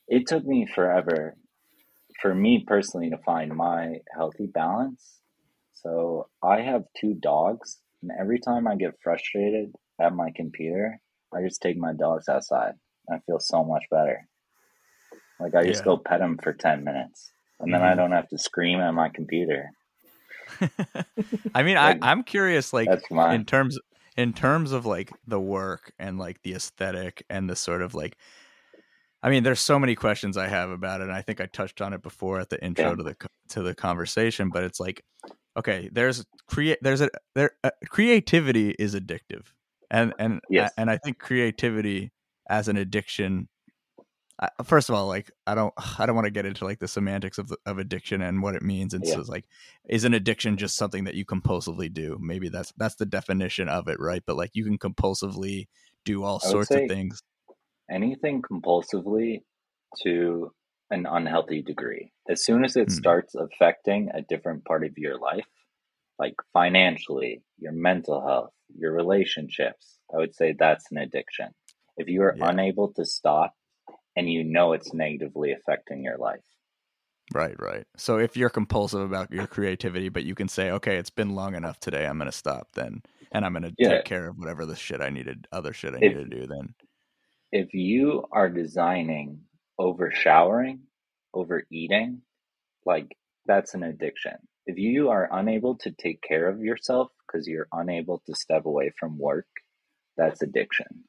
it took me forever, for me personally, to find my healthy balance. So I have 2 dogs, and every time I get frustrated at my computer, I just take my dogs outside. And I feel so much better. Like I just go pet them for 10 minutes, and then I don't have to scream at my computer. I mean, Like, I'm curious, like that's mine. in terms of like the work and like the aesthetic and the sort of like, I mean, there's so many questions I have about it, and I think I touched on it before at the intro to the conversation. But it's like, okay, creativity is addictive, and Yes. and I think creativity as an addiction. First of all, like I don't want to get into like the semantics of addiction and what it means. And so it's like, is an addiction just something that you compulsively do? Maybe that's the definition of it, right? But like you can compulsively do all sorts of things. Anything compulsively to an unhealthy degree. As soon as it starts affecting a different part of your life, like financially, your mental health, your relationships, I would say that's an addiction. If you are unable to stop and you know it's negatively affecting your life. Right. So if you're compulsive about your creativity, but you can say, okay, it's been long enough today, I'm going to stop then, and I'm going to take care of whatever other shit I need to do then. If you are designing over showering, over eating, like that's an addiction. If you are unable to take care of yourself because you're unable to step away from work, that's addiction.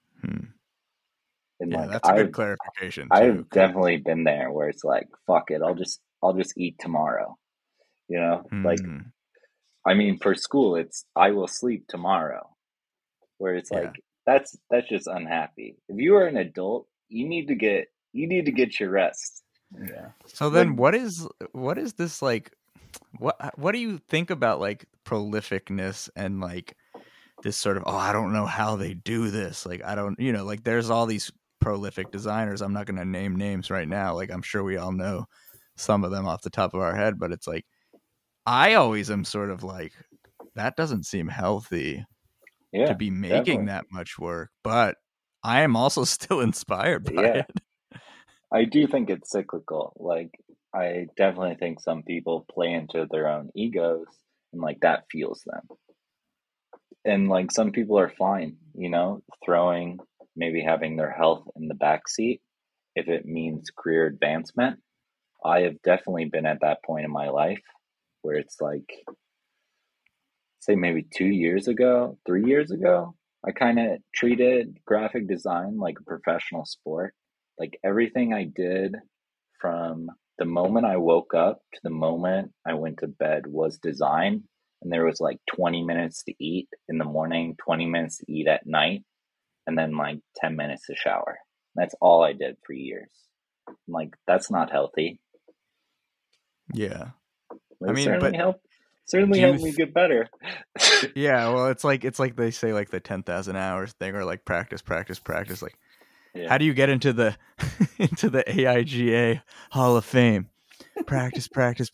And yeah, that's a good clarification too. I've definitely been there where it's like, fuck it, I'll just eat tomorrow. You know, like, I mean, for school, it's I will sleep tomorrow. Where it's like that's just unhappy. If you are an adult, you need to get your rest. Yeah. So then, what is this like? What do you think about like prolificness and like this sort of, oh, I don't know how they do this. Like, I don't, like there's all these prolific designers. I'm not going to name names right now. Like, I'm sure we all know some of them off the top of our head, but it's like, I always am sort of like, that doesn't seem healthy to be making that much work, but I am also still inspired by it. I do think it's cyclical. Like, I definitely think some people play into their own egos and like that fuels them. And like some people are fine, throwing, maybe having their health in the backseat if it means career advancement. I have definitely been at that point in my life where it's like, say maybe 3 years ago, I kind of treated graphic design like a professional sport. Like everything I did from the moment I woke up to the moment I went to bed was design. And there was like 20 minutes to eat in the morning, 20 minutes to eat at night, and then like 10 minutes to shower. That's all I did for years. Like, that's not healthy. Yeah. But I mean, certainly helped me get better. Yeah, well, it's like they say like the 10,000 hours thing, or like practice. Like, how do you get into the AIGA Hall of Fame? Practice.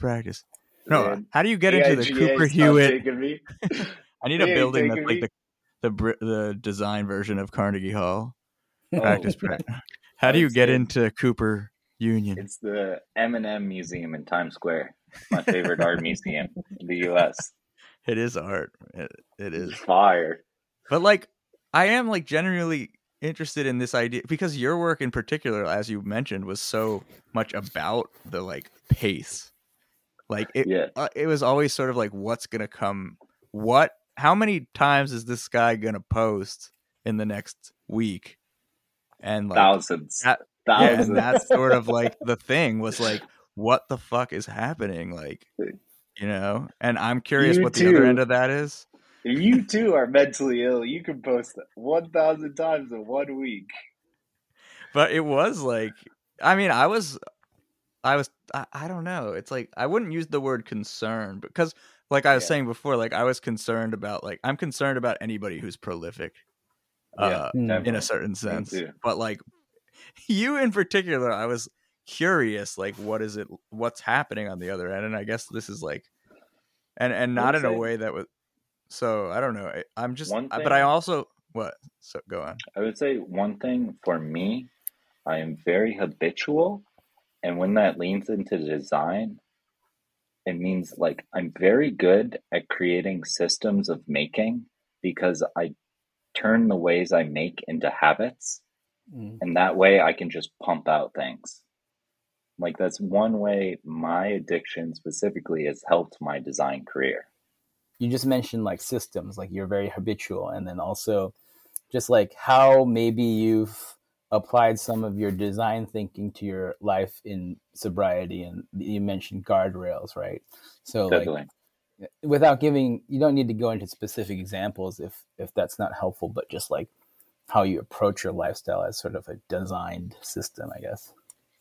No, how do you get into the Cooper Hewitt? I need a building that's like the design version of Carnegie Hall. Practice. How do you get into Cooper Union? It's the M&M Museum in Times Square. My favorite art museum in the U.S. It is art. It is fire. But like, I am like genuinely interested in this idea because your work in particular, as you mentioned, was so much about the like pace. Like it was always sort of like, what's gonna come? How many times is this guy gonna post in the next week? And like thousands. Yeah, and that's sort of like the thing was like, what the fuck is happening? Like, and I'm curious what the other end of that is. You too are mentally ill. You can post 1,000 times in 1 week. But it was like, I mean, I don't know. It's like, I wouldn't use the word concern because like I was saying before, like I was concerned about like, I'm concerned about anybody who's prolific in a certain sense. But like you in particular, I was curious, like, what's happening on the other end? And I guess this is like, and not in a way that was, so I don't know. But I also, what? So go on. I would say one thing for me, I am very habitual. And when that leans into design, it means like I'm very good at creating systems of making because I turn the ways I make into habits. And that way I can just pump out things. Like that's one way my addiction specifically has helped my design career. You just mentioned like systems, like you're very habitual, and then also just like how maybe you've applied some of your design thinking to your life in sobriety, and you mentioned guardrails, right? So Definitely. Like without giving, you don't need to go into specific examples if that's not helpful, but just like how you approach your lifestyle as sort of a designed system, I guess.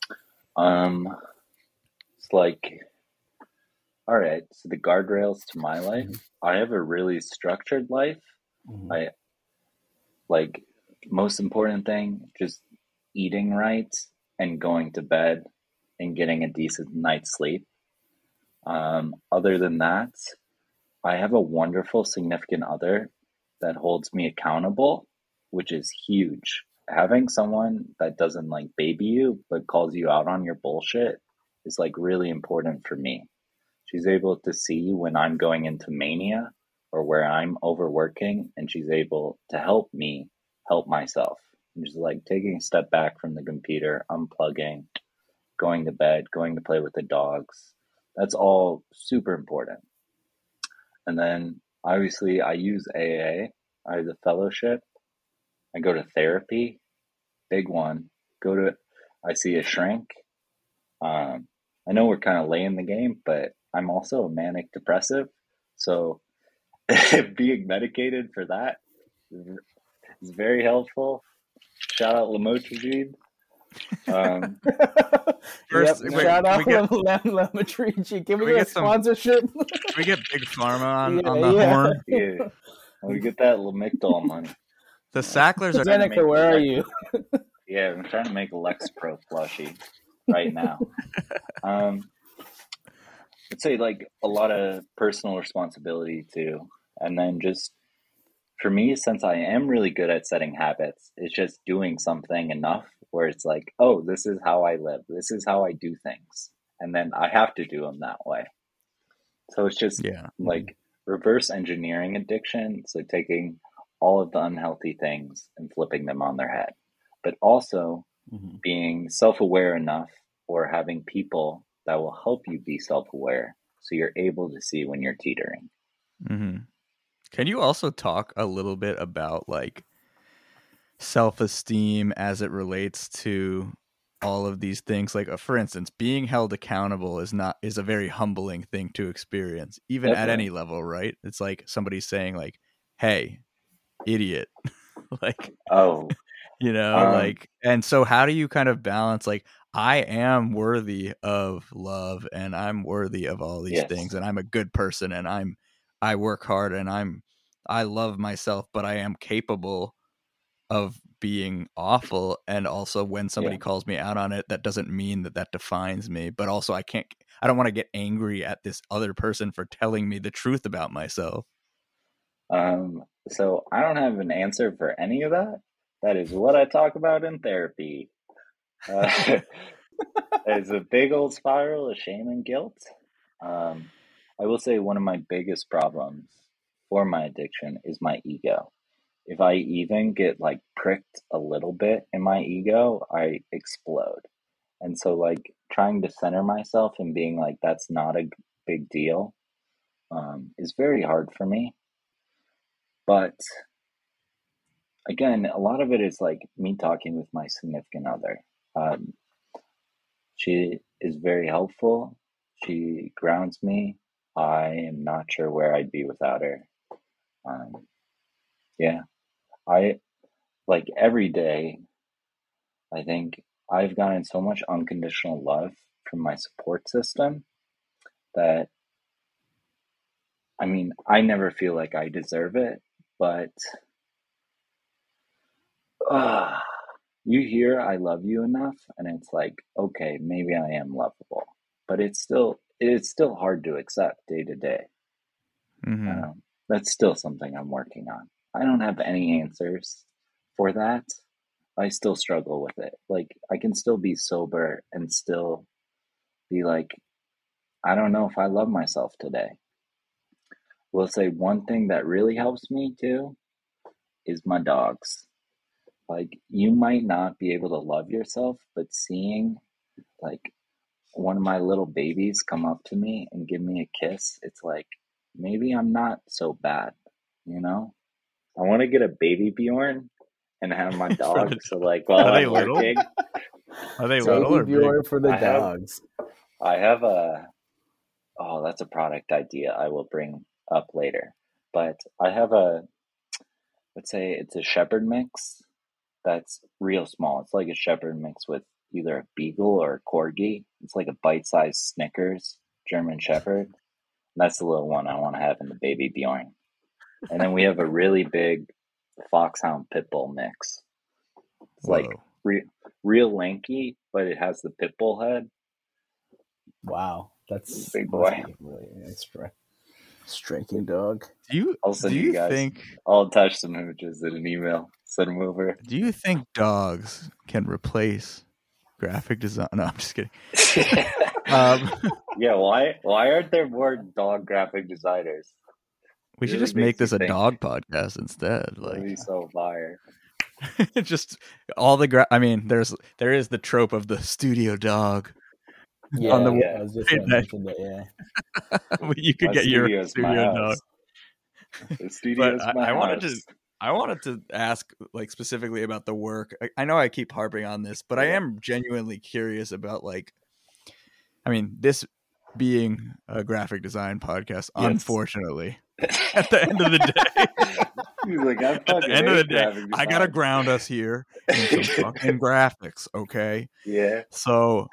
It's like, all right, so the guardrails to my life, I have a really structured life. I like most important thing, just eating right and going to bed and getting a decent night's sleep. Other than that, I have a wonderful significant other that holds me accountable, which is huge. Having someone that doesn't like baby you, but calls you out on your bullshit is like really important for me. She's able to see when I'm going into mania or where I'm overworking, and she's able to help me help myself. And just like taking a step back from the computer, unplugging, going to bed, going to play with the dogs. That's all super important. And then obviously I use AA. I have a fellowship. I go to therapy, big one. I see a shrink. I know we're kind of late in the game, but I'm also a manic depressive. So being medicated for that is very helpful. Shout out lamotrigine. First, yep, shout out lamotrigine. Can we get a sponsorship? Can we get Big Pharma on the horn? Yeah. We get that Lamictal money. The Sacklers are... Zeneca, where are you? Yeah, I'm trying to make a Lexapro plushie right now. I'd say like a lot of personal responsibility too. And then just for me, since I am really good at setting habits, it's just doing something enough where it's like, oh, this is how I live. This is how I do things. And then I have to do them that way. So it's just like reverse engineering addiction. So taking all of the unhealthy things and flipping them on their head, but also being self-aware enough or having people that will help you be self-aware so you're able to see when you're teetering. Can you also talk a little bit about like self-esteem as it relates to all of these things? Like for instance, being held accountable is a very humbling thing to experience, even at any level, right? It's like somebody saying like, hey, idiot. Like, oh, like, and so how do you kind of balance like, I am worthy of love and I'm worthy of all these things and I'm a good person and I work hard and I love myself, but I am capable of being awful. And also when somebody calls me out on it, that doesn't mean that defines me, but also I don't want to get angry at this other person for telling me the truth about myself. So I don't have an answer for any of that. That is what I talk about in therapy. It's a big old spiral of shame and guilt. I will say one of my biggest problems for my addiction is my ego. If I even get like pricked a little bit in my ego, I explode. And so like trying to center myself and being like, that's not a big deal, is very hard for me. But again, a lot of it is like me talking with my significant other. She is very helpful. She grounds me. I am not sure where I'd be without her. I like every day, I think I've gotten so much unconditional love from my support system that, I mean, I never feel like I deserve it, but you hear I love you enough and it's like, okay, maybe I am lovable, but it's still hard to accept day to day. That's still something I'm working on. I don't have any answers for that. I still struggle with it. Like, I can still be sober and still be like, I don't know if I love myself today. We'll say one thing that really helps me too is my dogs. Like, you might not be able to love yourself, but seeing like one of my little babies come up to me and give me a kiss, it's like, maybe I'm not so bad, you know? I want to get a baby Bjorn and have my dog. So like while I'm working, are they little or big? For the dogs? I have that's a product idea I will bring up later. But I have let's say it's a shepherd mix that's real small. It's like a shepherd mix with either a beagle or a corgi. It's like a bite-sized Snickers German shepherd. That's the little one I want to have in the baby Bjorn. And then we have a really big foxhound pit bull mix. It's like real lanky, but it has the pit bull head. Wow, that's big boy. Really nice striking dog. Do you think I'll attach some images in an email, send them over? Do you think dogs can replace graphic design? No, I'm just kidding. Yeah, why aren't there more dog graphic designers? We should just make this a dog podcast instead. That'd be so fire. Just all the I mean, there is the trope of the studio dog. Yeah, on the I was just mention that. Yeah, you could get your studio dog. The studio's my house. I wanted to ask like specifically about the work. I know I keep harping on this, but I am genuinely curious about like, I mean, this being a graphic design podcast, unfortunately, at the end of the day, he's like, at the end of the day, I gotta ground us here in some fucking graphics, okay? Yeah. So,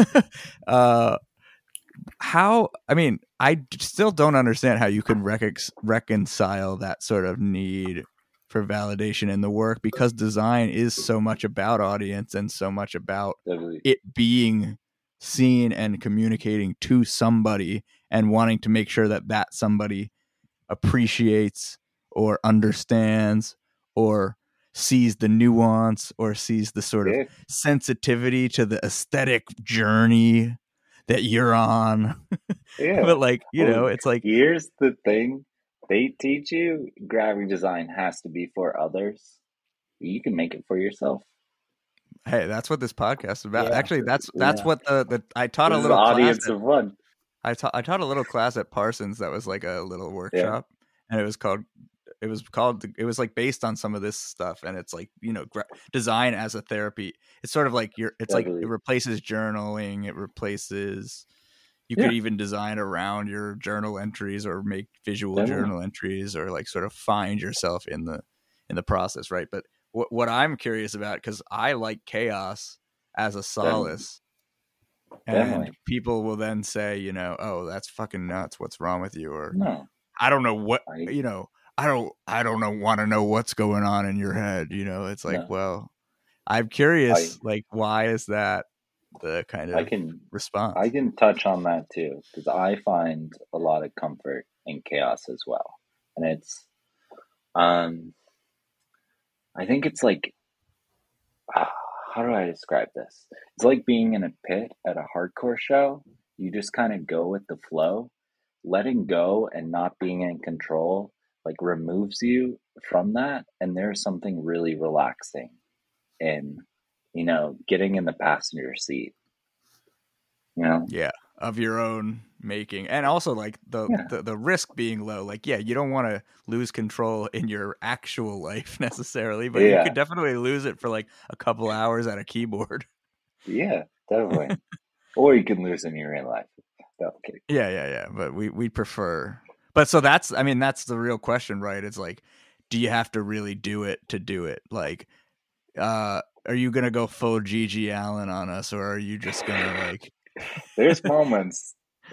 how? I mean, I still don't understand how you can reconcile that sort of need for validation in the work, because design is so much about audience and so much about it being seen and communicating to somebody and wanting to make sure that that somebody appreciates or understands or sees the nuance or sees the sort of sensitivity to the aesthetic journey that you're on. Yeah. But like, you know, it's like, here's the thing. They teach you graphic design has to be for others. You can make it for yourself. Hey, that's what this podcast is about. Yeah. Actually, that's what the I taught a little audience of one. I taught a little class at Parsons that was like a little workshop, and it was like based on some of this stuff, and it's like, you know, design as a therapy. It's sort of like like it replaces journaling. It replaces. You could even design around your journal entries or make visual journal entries, or like sort of find yourself in the process, right? But what I'm curious about, because I like chaos as a solace, and people will then say, you know, oh, that's fucking nuts. What's wrong with you? Or I don't know what, you know, I don't want to know what's going on in your head. You know, it's like, well, I'm curious, like, why is that the kind of response? I can touch on that too, because I find a lot of comfort in chaos as well. And it's, I think it's like, how do I describe this? It's like being in a pit at a hardcore show. You just kind of go with the flow. Letting go and not being in control like removes you from that. And there's something really relaxing in, you know, getting in the passenger seat, you know? Yeah. Of your own making. And also like the risk being low. Like, you don't want to lose control in your actual life necessarily, but you could definitely lose it for like a couple hours at a keyboard. Yeah, definitely. Or you can lose in your real life. No, I'm kidding. Yeah. But we prefer. But so that's the real question, right? It's like, do you have to really do it to do it? Like, are you going to go full Gigi Allen on us, or are you just going to like... There's moments.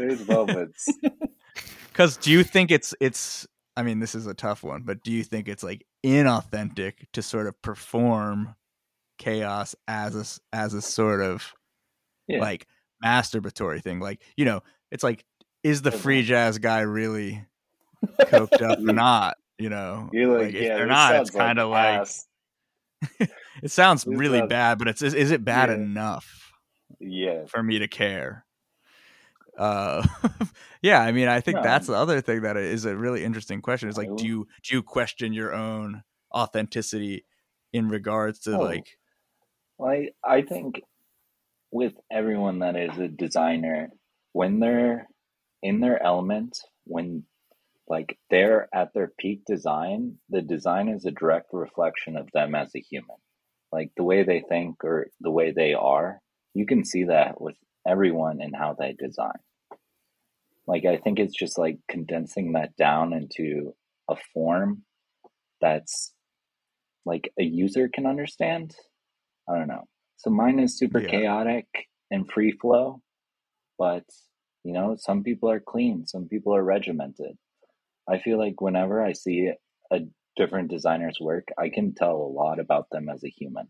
Because do you think it's I mean, this is a tough one, but do you think it's like inauthentic to sort of perform chaos as a sort of like masturbatory thing? Like, you know, it's like, is the free jazz guy really coked up or not? You know, you're like, if they're not, it's kind of like It sounds really bad, but is it bad enough? Yeah. For me to care. Yeah, I mean, I think that's the other thing that is a really interesting question. Is like, do you question your own authenticity in regards to like? Well, I think with everyone that is a designer, when they're in their element, when like they're at their peak design, the design is a direct reflection of them as a human. Like the way they think or the way they are, you can see that with everyone and how they design. Like I think it's just like condensing that down into a form that's like a user can understand. I don't know. So mine is super chaotic and free flow, but you know, some people are clean, some people are regimented. I feel like whenever I see a different designer's work, I can tell a lot about them as a human.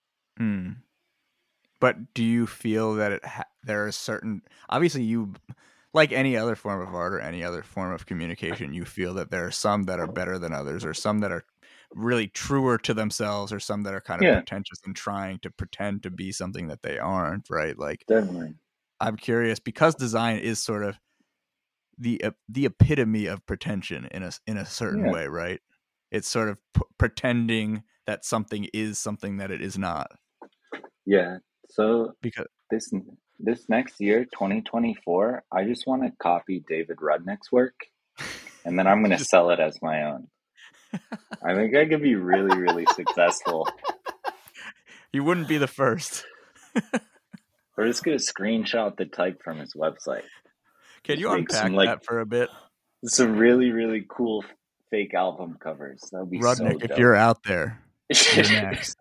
But do you feel that there are certain, obviously you, like any other form of art or any other form of communication, you feel that there are some that are better than others, or some that are really truer to themselves, or some that are kind of pretentious and trying to pretend to be something that they aren't, right? Like, definitely. I'm curious, because design is sort of the epitome of pretension in a certain way, right? It's sort of pretending that something is something that it is not. Yeah. So because this next year, 2024, I just want to copy David Rudnick's work, and then I'm going to sell it as my own. I think I could be really, really successful. You wouldn't be the first. We're just going to screenshot the type from his website. Can you unpack that for a bit? Some really, really cool fake album covers. That would be Rudnick, so dope. If you're out there, you're next.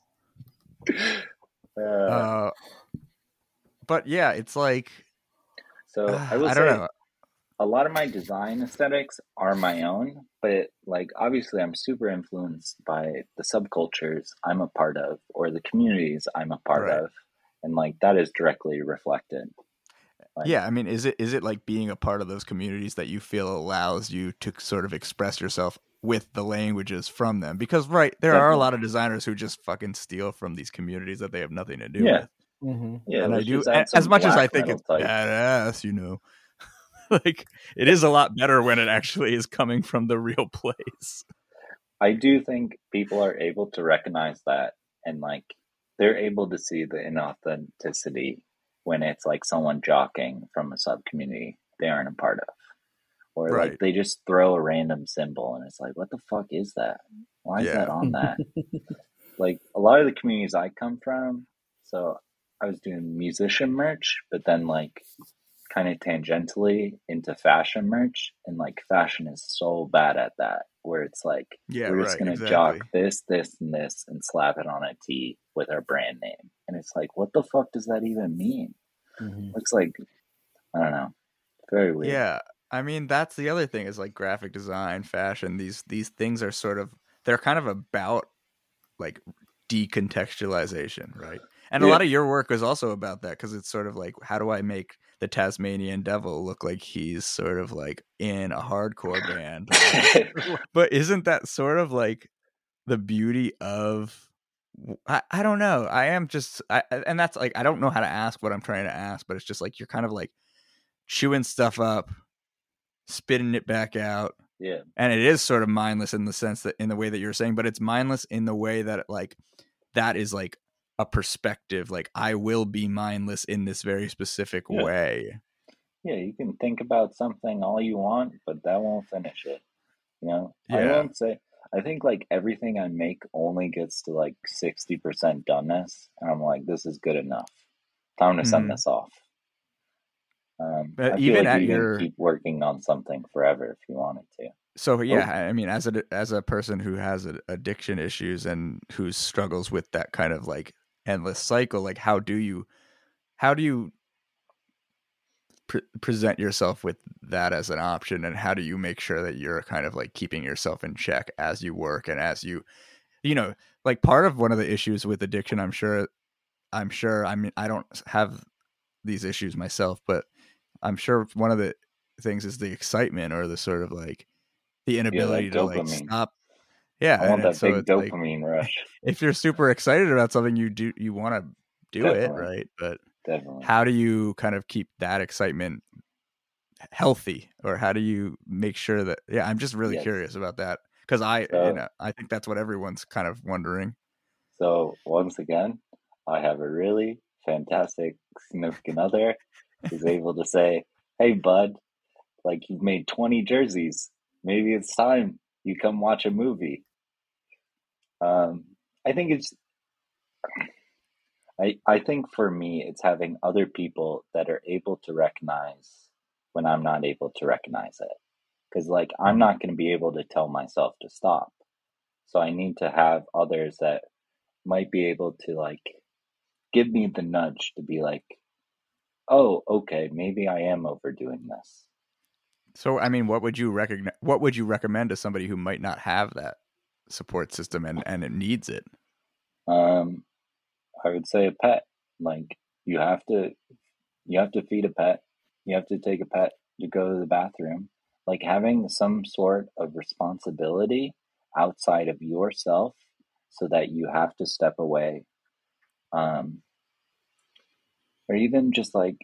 But yeah, it's like, so I will say a lot of my design aesthetics are my own, but like obviously I'm super influenced by the subcultures I'm a part of or the communities I'm a part of, and like that is directly reflected. Like, yeah, I mean, is it like being a part of those communities that you feel allows you to sort of express yourself with the languages from them? Because there are a lot of designers who just fucking steal from these communities that they have nothing to do with. Mm-hmm. Yeah, and I do, as much as I think it's badass, you know, like it is a lot better when it actually is coming from the real place. I do think people are able to recognize that, and like they're able to see the inauthenticity when it's like someone jockeying from a sub community they aren't a part of, or like they just throw a random symbol and it's like, what the fuck is that? Why is that on that? Like a lot of the communities I come from, so I was doing musician merch, but then like kind of tangentially into fashion merch, and like fashion is so bad at that, where it's like we're just gonna jock this, and this and slap it on a tee with our brand name, and it's like, what the fuck does that even mean? Looks like, I don't know, very weird. Yeah, I mean, that's the other thing is like graphic design, fashion, these things are sort of, they're kind of about like decontextualization, right? And a lot of your work is also about that, because it's sort of like, how do I make the Tasmanian Devil look like he's sort of like in a hardcore band? But isn't that sort of like the beauty of, I don't know. I am just, and that's like, I don't know how to ask what I'm trying to ask, but it's just like, you're kind of like chewing stuff up, spitting it back out. Yeah. And it is sort of mindless in the sense that, in the way that you're saying, but it's mindless in the way that like, that is like a perspective. Like, I will be mindless in this very specific way. Yeah. You can think about something all you want, but that won't finish it. You know, I won't say, I think like everything I make only gets to like 60% doneness, and I'm like, this is good enough. Time to send this off. But I even feel like at you can keep working on something forever if you wanted to. So I mean, as a person who has addiction issues and who struggles with that kind of like endless cycle, like how do you present yourself with that as an option, and how do you make sure that you're kind of like keeping yourself in check as you work and as you know, like part of one of the issues with addiction, I'm sure, I mean, I don't have these issues myself, but I'm sure one of the things is the excitement, or the sort of like the inability to like Yeah, I want that big dopamine rush. If you're super excited about something, you want to do Definitely. it, right? But Definitely. how do you kind of keep that excitement healthy, or how do you make sure that? Yeah, I'm just really curious about that, because I think that's what everyone's kind of wondering. So once again, I have a really fantastic significant other who's able to say, "Hey, bud, like you've made 20 jerseys. Maybe it's time you come watch a movie." I think I think for me, it's having other people that are able to recognize when I'm not able to recognize it. Because, like, I'm not going to be able to tell myself to stop. So I need to have others that might be able to, like, give me the nudge to be like, oh, okay, maybe I am overdoing this. So, I mean, what would you recommend to somebody who might not have that support system and it needs it? I would say a pet. Like, you have to feed a pet. You have to take a pet to go to the bathroom. Like, having some sort of responsibility outside of yourself so that you have to step away. Or even just like,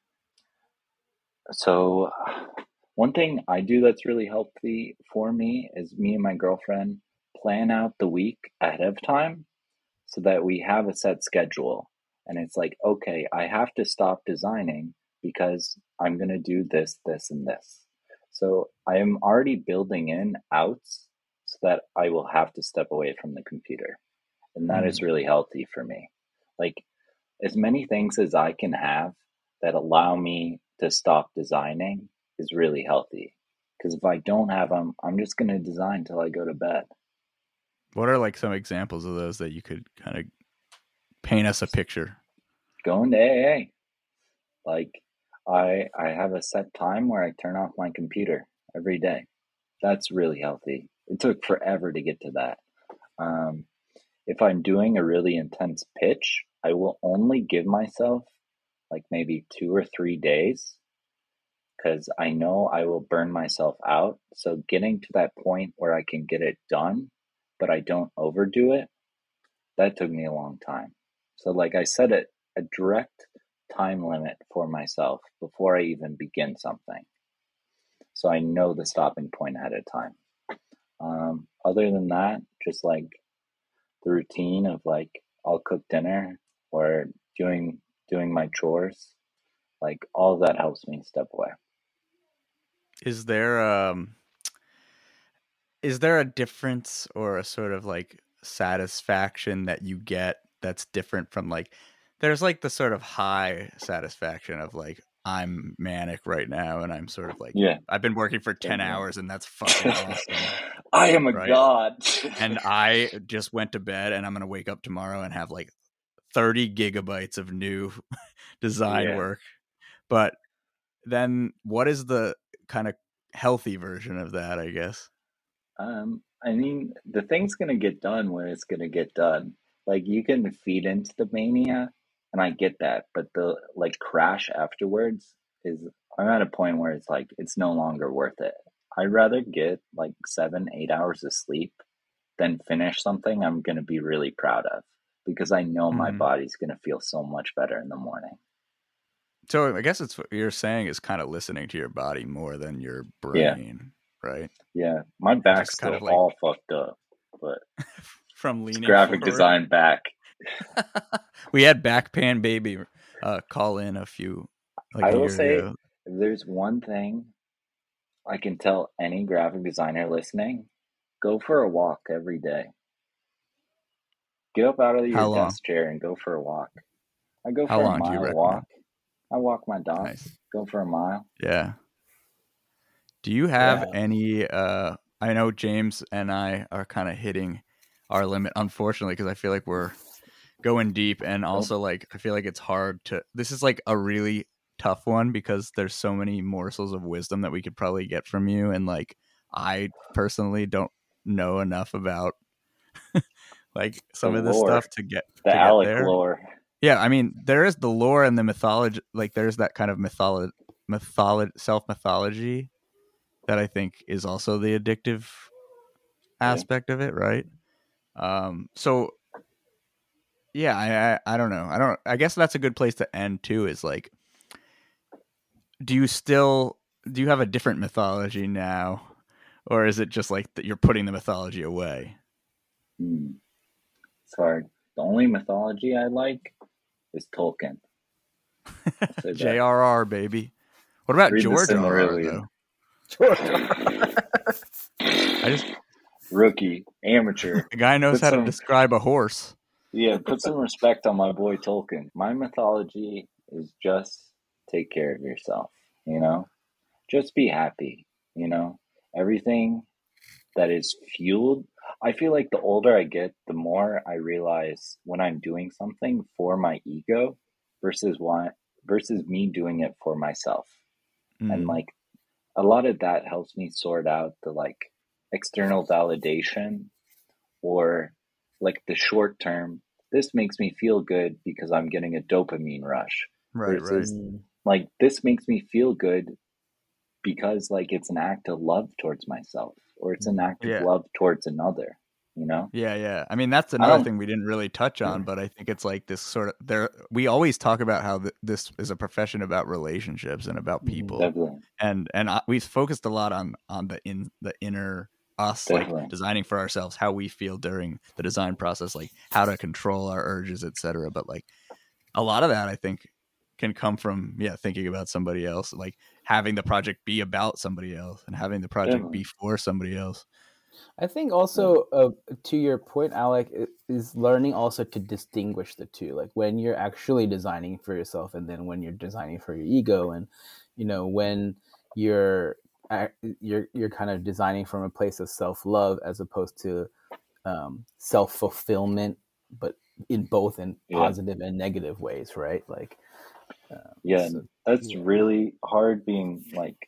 so one thing I do that's really healthy for me is me and my girlfriend plan out the week ahead of time so that we have a set schedule. And it's like, okay, I have to stop designing because I'm going to do this, this, and this. So I am already building in outs so that I will have to step away from the computer. And that is really healthy for me. Like, as many things as I can have that allow me to stop designing is really healthy. Because if I don't have them, I'm just going to design till I go to bed. What are like some examples of those that you could kind of paint us a picture? Going to AA. Like, I have a set time where I turn off my computer every day. That's really healthy. It took forever to get to that. If I'm doing a really intense pitch, I will only give myself like maybe 2 or 3 days because I know I will burn myself out. So getting to that point where I can get it done, but I don't overdo it, that took me a long time. So like I set a direct time limit for myself before I even begin something. So I know the stopping point ahead of time. Other than that, just like the routine of like I'll cook dinner or doing my chores, like all of that helps me step away. Is there a difference or a sort of like satisfaction that you get that's different from like, there's like the sort of high satisfaction of like, I'm manic right now and I'm sort of like, I've been working for 10 hours and that's fucking awesome. I am a god. And I just went to bed and I'm going to wake up tomorrow and have like 30 gigabytes of new design work. But then what is the kind of healthy version of that, I guess? I mean, the thing's going to get done when it's going to get done. Like, you can feed into the mania, and I get that, but the, like, crash afterwards is, I'm at a point where it's like, it's no longer worth it. I'd rather get, like, 7-8 hours of sleep than finish something I'm going to be really proud of, because I know my body's going to feel so much better in the morning. So I guess it's what you're saying is kind of listening to your body more than your brain, right? Yeah, my back's kind of like, all fucked up, but from leaning graphic forward. Design back. We had Back Pan Baby call in a few. I will say, if there's one thing I can tell any graphic designer listening, go for a walk every day. Get up out of your desk chair and go for a walk. I go for a mile walk. I walk my dog. Nice. Go for a mile. Yeah. Do you have any? I know James and I are kind of hitting our limit, unfortunately, because I feel like we're going deep, and also like I feel like it's hard to. This is like a really tough one because there's so many morsels of wisdom that we could probably get from you, and like I personally don't know enough about like some of this stuff to get the Alec lore. Yeah, I mean, there is the lore and the mythology. Like, there's that kind of self-mythology that I think is also the addictive aspect of it, right? So yeah, I don't know. I guess that's a good place to end too, is like, do you have a different mythology now, or is it just like that you're putting the mythology away? It's hard. The only mythology I like is Tolkien. J.R.R. baby. What about George R.R. though? George. Rookie, amateur. The guy knows how to describe a horse. Yeah, put some respect on my boy Tolkien. My mythology is just take care of yourself, Just be happy, Everything that is fueled. I feel like the older I get, the more I realize when I'm doing something for my ego versus me doing it for myself. And like a lot of that helps me sort out the like external validation or like the short term. This makes me feel good because I'm getting a dopamine rush. Right. Like this makes me feel good because like it's an act of love towards myself, or it's an act of love towards another, Yeah. I mean, that's another thing we didn't really touch on, but I think it's like this sort of we always talk about how this is a profession about relationships and about people. Definitely. And we've focused a lot on the inner us, Definitely. Like designing for ourselves, how we feel during the design process, like how to control our urges, etc. But like a lot of that, I think, can come from thinking about somebody else, like having the project be about somebody else and having the project be for somebody else. I think also to your point, Alec, is learning also to distinguish the two, like when you're actually designing for yourself and then when you're designing for your ego, and when you're kind of designing from a place of self-love as opposed to self-fulfillment, but in both in positive and negative ways, right? Like that's really hard being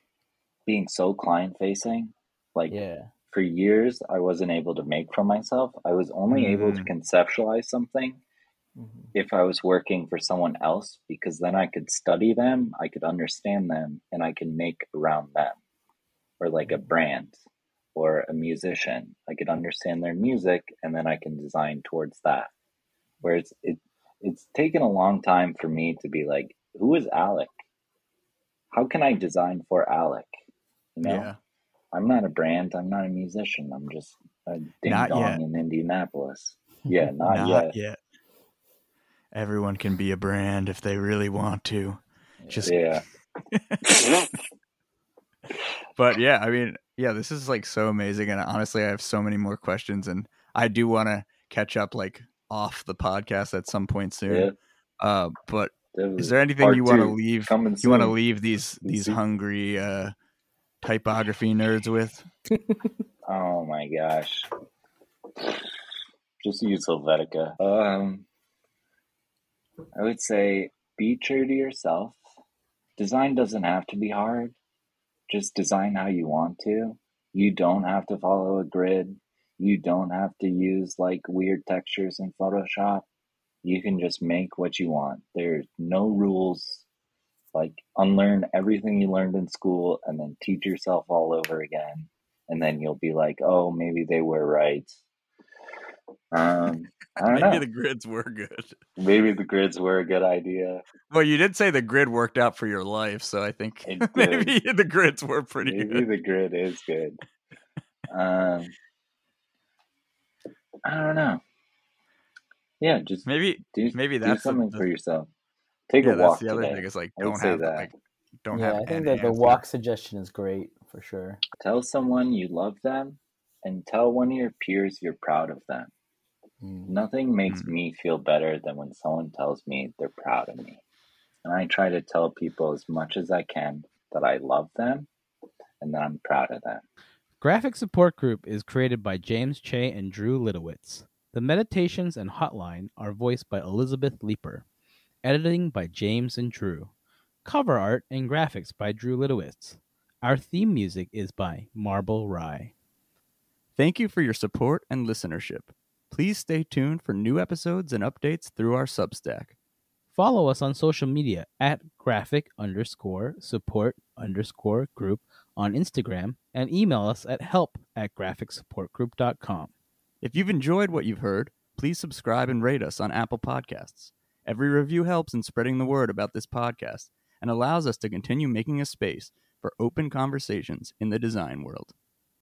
so client facing. For years I wasn't able to make for myself. I was only able to conceptualize something if I was working for someone else, because then I could study them, I could understand them, and I can make around them. Or like a brand or a musician, I could understand their music and then I can design towards that. Whereas it's taken a long time for me to be like, who is Alec? How can I design for Alec? I'm not a brand. I'm not a musician. I'm just a ding-dong in Indianapolis. Yeah, not yet. Everyone can be a brand if they really want to. But I mean, this is like so amazing. And honestly, I have so many more questions, and I do want to catch up like off the podcast at some point soon. But is there anything you want to leave? You want to leave these hungry typography nerds with? Oh my gosh. Just use Helvetica. I would say be true to yourself. Design doesn't have to be hard. Just design how you want to. You don't have to follow a grid. You don't have to use like weird textures in Photoshop. You can just make what you want. There's no rules. Like unlearn everything you learned in school and then teach yourself all over again. And then you'll be like, oh, maybe they were right. I don't know. Maybe the grids were good. Maybe the grids were a good idea. Well, you did say the grid worked out for your life, so I think maybe the grids were pretty good. Maybe the grid is good. I don't know. Yeah, just maybe that's something for yourself. Take a walk. That's the other today. thing is like don't have that. I think that the walk suggestion is great for sure. Tell someone you love them, and tell one of your peers you're proud of them. Nothing makes me feel better than when someone tells me they're proud of me. And I try to tell people as much as I can that I love them and that I'm proud of them. Graphic Support Group is created by James Che and Drew Litowitz. The meditations and hotline are voiced by Elizabeth Leeper. Editing by James and Drew. Cover art and graphics by Drew Litowitz. Our theme music is by Marble Rye. Thank you for your support and listenership. Please stay tuned for new episodes and updates through our Substack. Follow us on social media at graphic_support_group on Instagram and email us at help@graphicsupportgroup.com. If you've enjoyed what you've heard, please subscribe and rate us on Apple Podcasts. Every review helps in spreading the word about this podcast and allows us to continue making a space for open conversations in the design world.